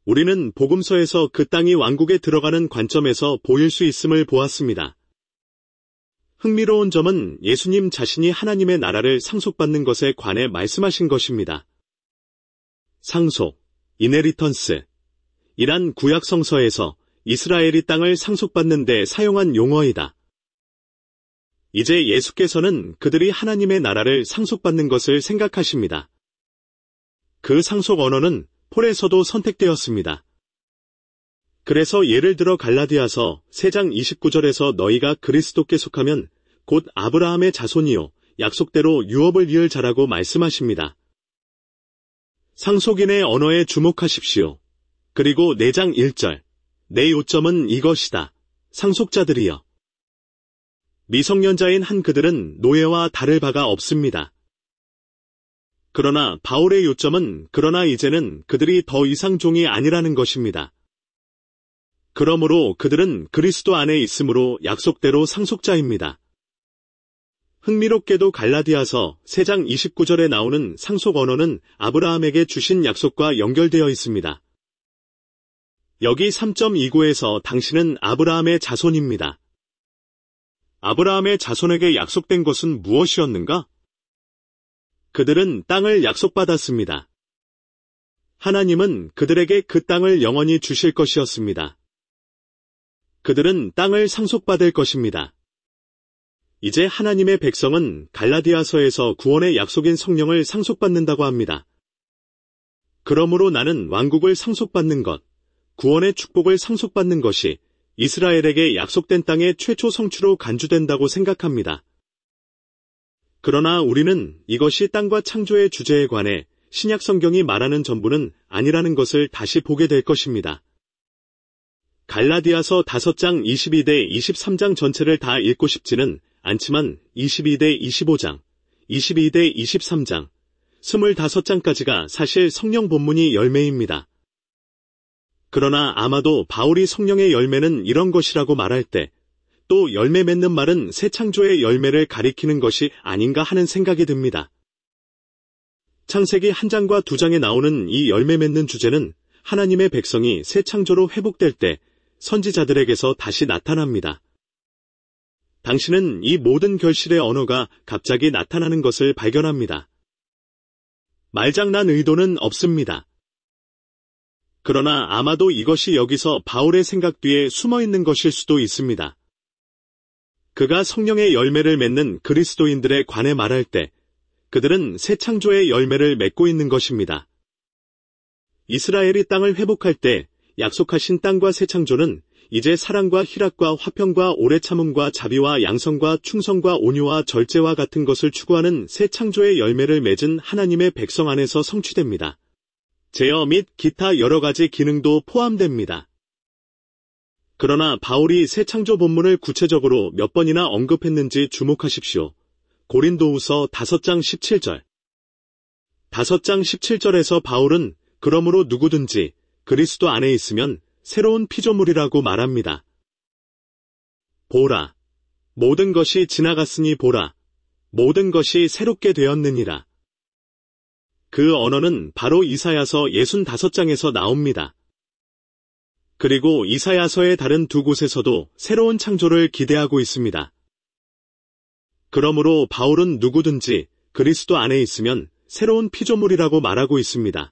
Speaker 1: 우리는 복음서에서 그 땅이 왕국에 들어가는 관점에서 보일 수 있음을 보았습니다. 흥미로운 점은 예수님 자신이 하나님의 나라를 상속받는 것에 관해 말씀하신 것입니다. 상속, 이네리턴스, 이란 구약 성서에서 이스라엘이 땅을 상속받는 데 사용한 용어이다. 이제 예수께서는 그들이 하나님의 나라를 상속받는 것을 생각하십니다. 그 상속 언어는 폴에서도 선택되었습니다. 그래서 예를 들어 갈라디아서 세 장 이십구 절에서 너희가 그리스도께 속하면 곧 아브라함의 자손이요 약속대로 유업을 이을 자라고 말씀하십니다. 상속인의 언어에 주목하십시오. 그리고 네 장 일 절 내 요점은 이것이다. 상속자들이여. 미성년자인 한 그들은 노예와 다를 바가 없습니다. 그러나 바울의 요점은 그러나 이제는 그들이 더 이상 종이 아니라는 것입니다. 그러므로 그들은 그리스도 안에 있으므로 약속대로 상속자입니다. 흥미롭게도 갈라디아서 세 장 이십구 절에 나오는 상속 언어는 아브라함에게 주신 약속과 연결되어 있습니다. 여기 삼 점 이구에서 당신은 아브라함의 자손입니다. 아브라함의 자손에게 약속된 것은 무엇이었는가? 그들은 땅을 약속받았습니다. 하나님은 그들에게 그 땅을 영원히 주실 것이었습니다. 그들은 땅을 상속받을 것입니다. 이제 하나님의 백성은 갈라디아서에서 구원의 약속인 성령을 상속받는다고 합니다. 그러므로 나는 왕국을 상속받는 것, 구원의 축복을 상속받는 것이 이스라엘에게 약속된 땅의 최초 성취로 간주된다고 생각합니다. 그러나 우리는 이것이 땅과 창조의 주제에 관해 신약 성경이 말하는 전부는 아니라는 것을 다시 보게 될 것입니다. 갈라디아서 다섯 장 이십이 대 이십삼 장 전체를 다 읽고 싶지는 않지만 이십이 대 이십오 장, 이십이 대 이십삼 장, 이십오 장까지가 사실 성령 본문이 열매입니다. 그러나 아마도 바울이 성령의 열매는 이런 것이라고 말할 때 또 열매 맺는 말은 새 창조의 열매를 가리키는 것이 아닌가 하는 생각이 듭니다. 창세기 한 장과 두 장에 나오는 이 열매 맺는 주제는 하나님의 백성이 새 창조로 회복될 때 선지자들에게서 다시 나타납니다. 당신은 이 모든 결실의 언어가 갑자기 나타나는 것을 발견합니다. 말장난 의도는 없습니다. 그러나 아마도 이것이 여기서 바울의 생각 뒤에 숨어 있는 것일 수도 있습니다. 그가 성령의 열매를 맺는 그리스도인들에 관해 말할 때 그들은 새 창조의 열매를 맺고 있는 것입니다. 이스라엘이 땅을 회복할 때 약속하신 땅과 새 창조는 이제 사랑과 희락과 화평과 오래 참음과 자비와 양성과 충성과 온유와 절제와 같은 것을 추구하는 새 창조의 열매를 맺은 하나님의 백성 안에서 성취됩니다. 제어 및 기타 여러 가지 기능도 포함됩니다. 그러나 바울이 새 창조 본문을 구체적으로 몇 번이나 언급했는지 주목하십시오. 고린도후서 다섯 장 십칠 절. 다섯 장 십칠 절에서 바울은 그러므로 누구든지 그리스도 안에 있으면 새로운 피조물이라고 말합니다. 보라, 모든 것이 지나갔으니 보라, 모든 것이 새롭게 되었느니라. 그 언어는 바로 이사야서 육십오 장에서 나옵니다. 그리고 이사야서의 다른 두 곳에서도 새로운 창조를 기대하고 있습니다. 그러므로 바울은 누구든지 그리스도 안에 있으면 새로운 피조물이라고 말하고 있습니다.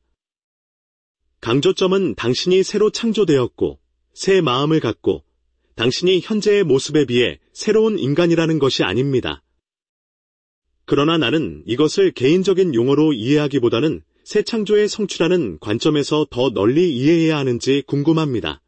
Speaker 1: 강조점은 당신이 새로 창조되었고 새 마음을 갖고 당신이 현재의 모습에 비해 새로운 인간이라는 것이 아닙니다. 그러나 나는 이것을 개인적인 용어로 이해하기보다는 새 창조의 성취라는 관점에서 더 널리 이해해야 하는지 궁금합니다.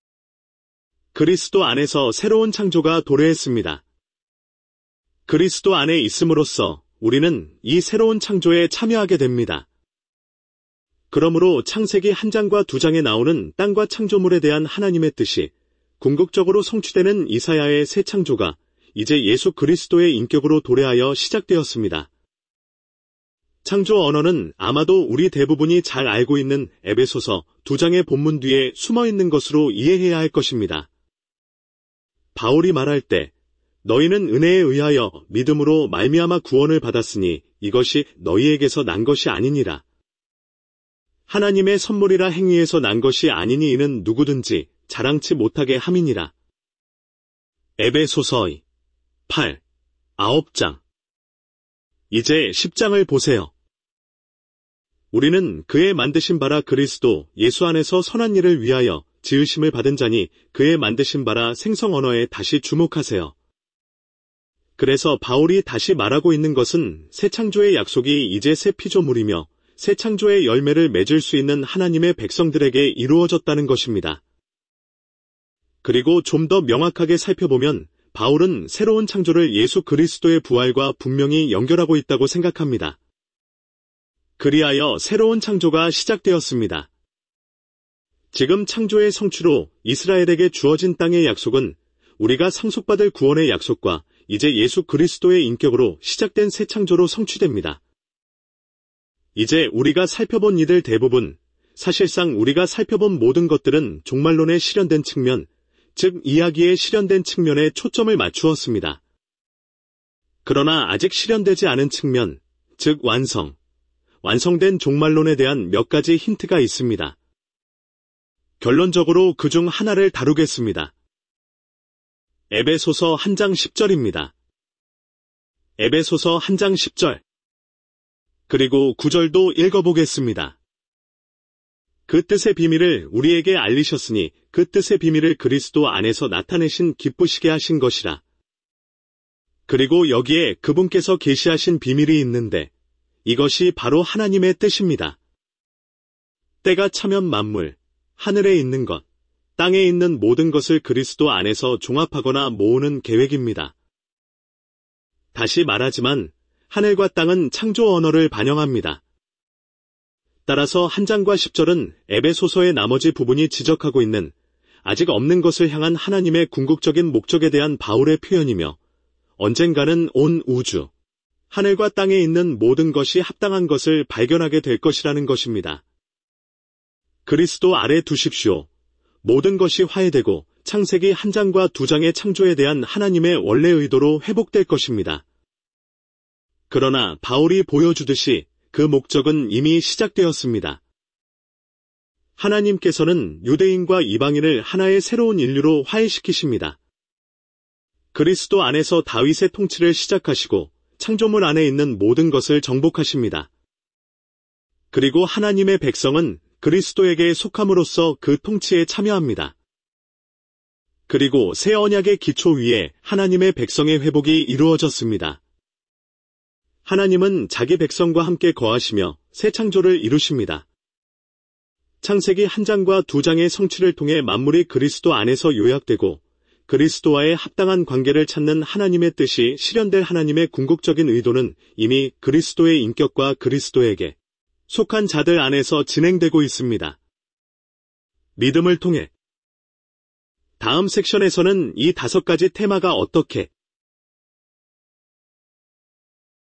Speaker 1: 그리스도 안에서 새로운 창조가 도래했습니다. 그리스도 안에 있음으로써 우리는 이 새로운 창조에 참여하게 됩니다. 그러므로 창세기 한 장과 두 장에 나오는 땅과 창조물에 대한 하나님의 뜻이 궁극적으로 성취되는 이사야의 새 창조가 이제 예수 그리스도의 인격으로 도래하여 시작되었습니다. 창조 언어는 아마도 우리 대부분이 잘 알고 있는 에베소서 두 장의 본문 뒤에 숨어 있는 것으로 이해해야 할 것입니다. 바울이 말할 때 너희는 은혜에 의하여 믿음으로 말미암아 구원을 받았으니 이것이 너희에게서 난 것이 아니니라. 하나님의 선물이라 행위에서 난 것이 아니니 이는 누구든지 자랑치 못하게 함이니라. 에베소서 팔, 아홉 장. 이제 십 장을 보세요. 우리는 그의 만드신 바라 그리스도 예수 안에서 선한 일을 위하여 지으심을 받은 자니 그의 만드신 바라 생성 언어에 다시 주목하세요. 그래서 바울이 다시 말하고 있는 것은 새 창조의 약속이 이제 새 피조물이며 새 창조의 열매를 맺을 수 있는 하나님의 백성들에게 이루어졌다는 것입니다. 그리고 좀 더 명확하게 살펴보면 바울은 새로운 창조를 예수 그리스도의 부활과 분명히 연결하고 있다고 생각합니다. 그리하여 새로운 창조가 시작되었습니다. 지금 창조의 성취로 이스라엘에게 주어진 땅의 약속은 우리가 상속받을 구원의 약속과 이제 예수 그리스도의 인격으로 시작된 새 창조로 성취됩니다. 이제 우리가 살펴본 이들 대부분, 사실상 우리가 살펴본 모든 것들은 종말론에 실현된 측면, 즉 이야기에 실현된 측면에 초점을 맞추었습니다. 그러나 아직 실현되지 않은 측면, 즉 완성, 완성된 종말론에 대한 몇 가지 힌트가 있습니다. 결론적으로 그중 하나를 다루겠습니다. 에베소서 한 장 십 절입니다. 에베소서 한 장 십 절. 그리고 구 절도 읽어보겠습니다. 그 뜻의 비밀을 우리에게 알리셨으니 그 뜻의 비밀을 그리스도 안에서 나타내신 기쁘시게 하신 것이라. 그리고 여기에 그분께서 계시하신 비밀이 있는데 이것이 바로 하나님의 뜻입니다. 때가 차면 만물, 하늘에 있는 것, 땅에 있는 모든 것을 그리스도 안에서 종합하거나 모으는 계획입니다. 다시 말하지만 하늘과 땅은 창조 언어를 반영합니다. 따라서 한 장과 십 절은 에베소서의 나머지 부분이 지적하고 있는 아직 없는 것을 향한 하나님의 궁극적인 목적에 대한 바울의 표현이며 언젠가는 온 우주, 하늘과 땅에 있는 모든 것이 합당한 것을 발견하게 될 것이라는 것입니다. 그리스도 아래 두십시오. 모든 것이 화해되고 창세기 한 장과 두 장의 창조에 대한 하나님의 원래 의도로 회복될 것입니다. 그러나 바울이 보여주듯이 그 목적은 이미 시작되었습니다. 하나님께서는 유대인과 이방인을 하나의 새로운 인류로 화해시키십니다. 그리스도 안에서 다윗의 통치를 시작하시고 창조물 안에 있는 모든 것을 정복하십니다. 그리고 하나님의 백성은 그리스도에게 속함으로써 그 통치에 참여합니다. 그리고 새 언약의 기초 위에 하나님의 백성의 회복이 이루어졌습니다. 하나님은 자기 백성과 함께 거하시며 새 창조를 이루십니다. 창세기 한 장과 두 장의 성취를 통해 만물이 그리스도 안에서 요약되고 그리스도와의 합당한 관계를 찾는 하나님의 뜻이 실현될 하나님의 궁극적인 의도는 이미 그리스도의 인격과 그리스도에게 속한 자들 안에서 진행되고 있습니다. 믿음을 통해 다음 섹션에서는 이 다섯 가지 테마가 어떻게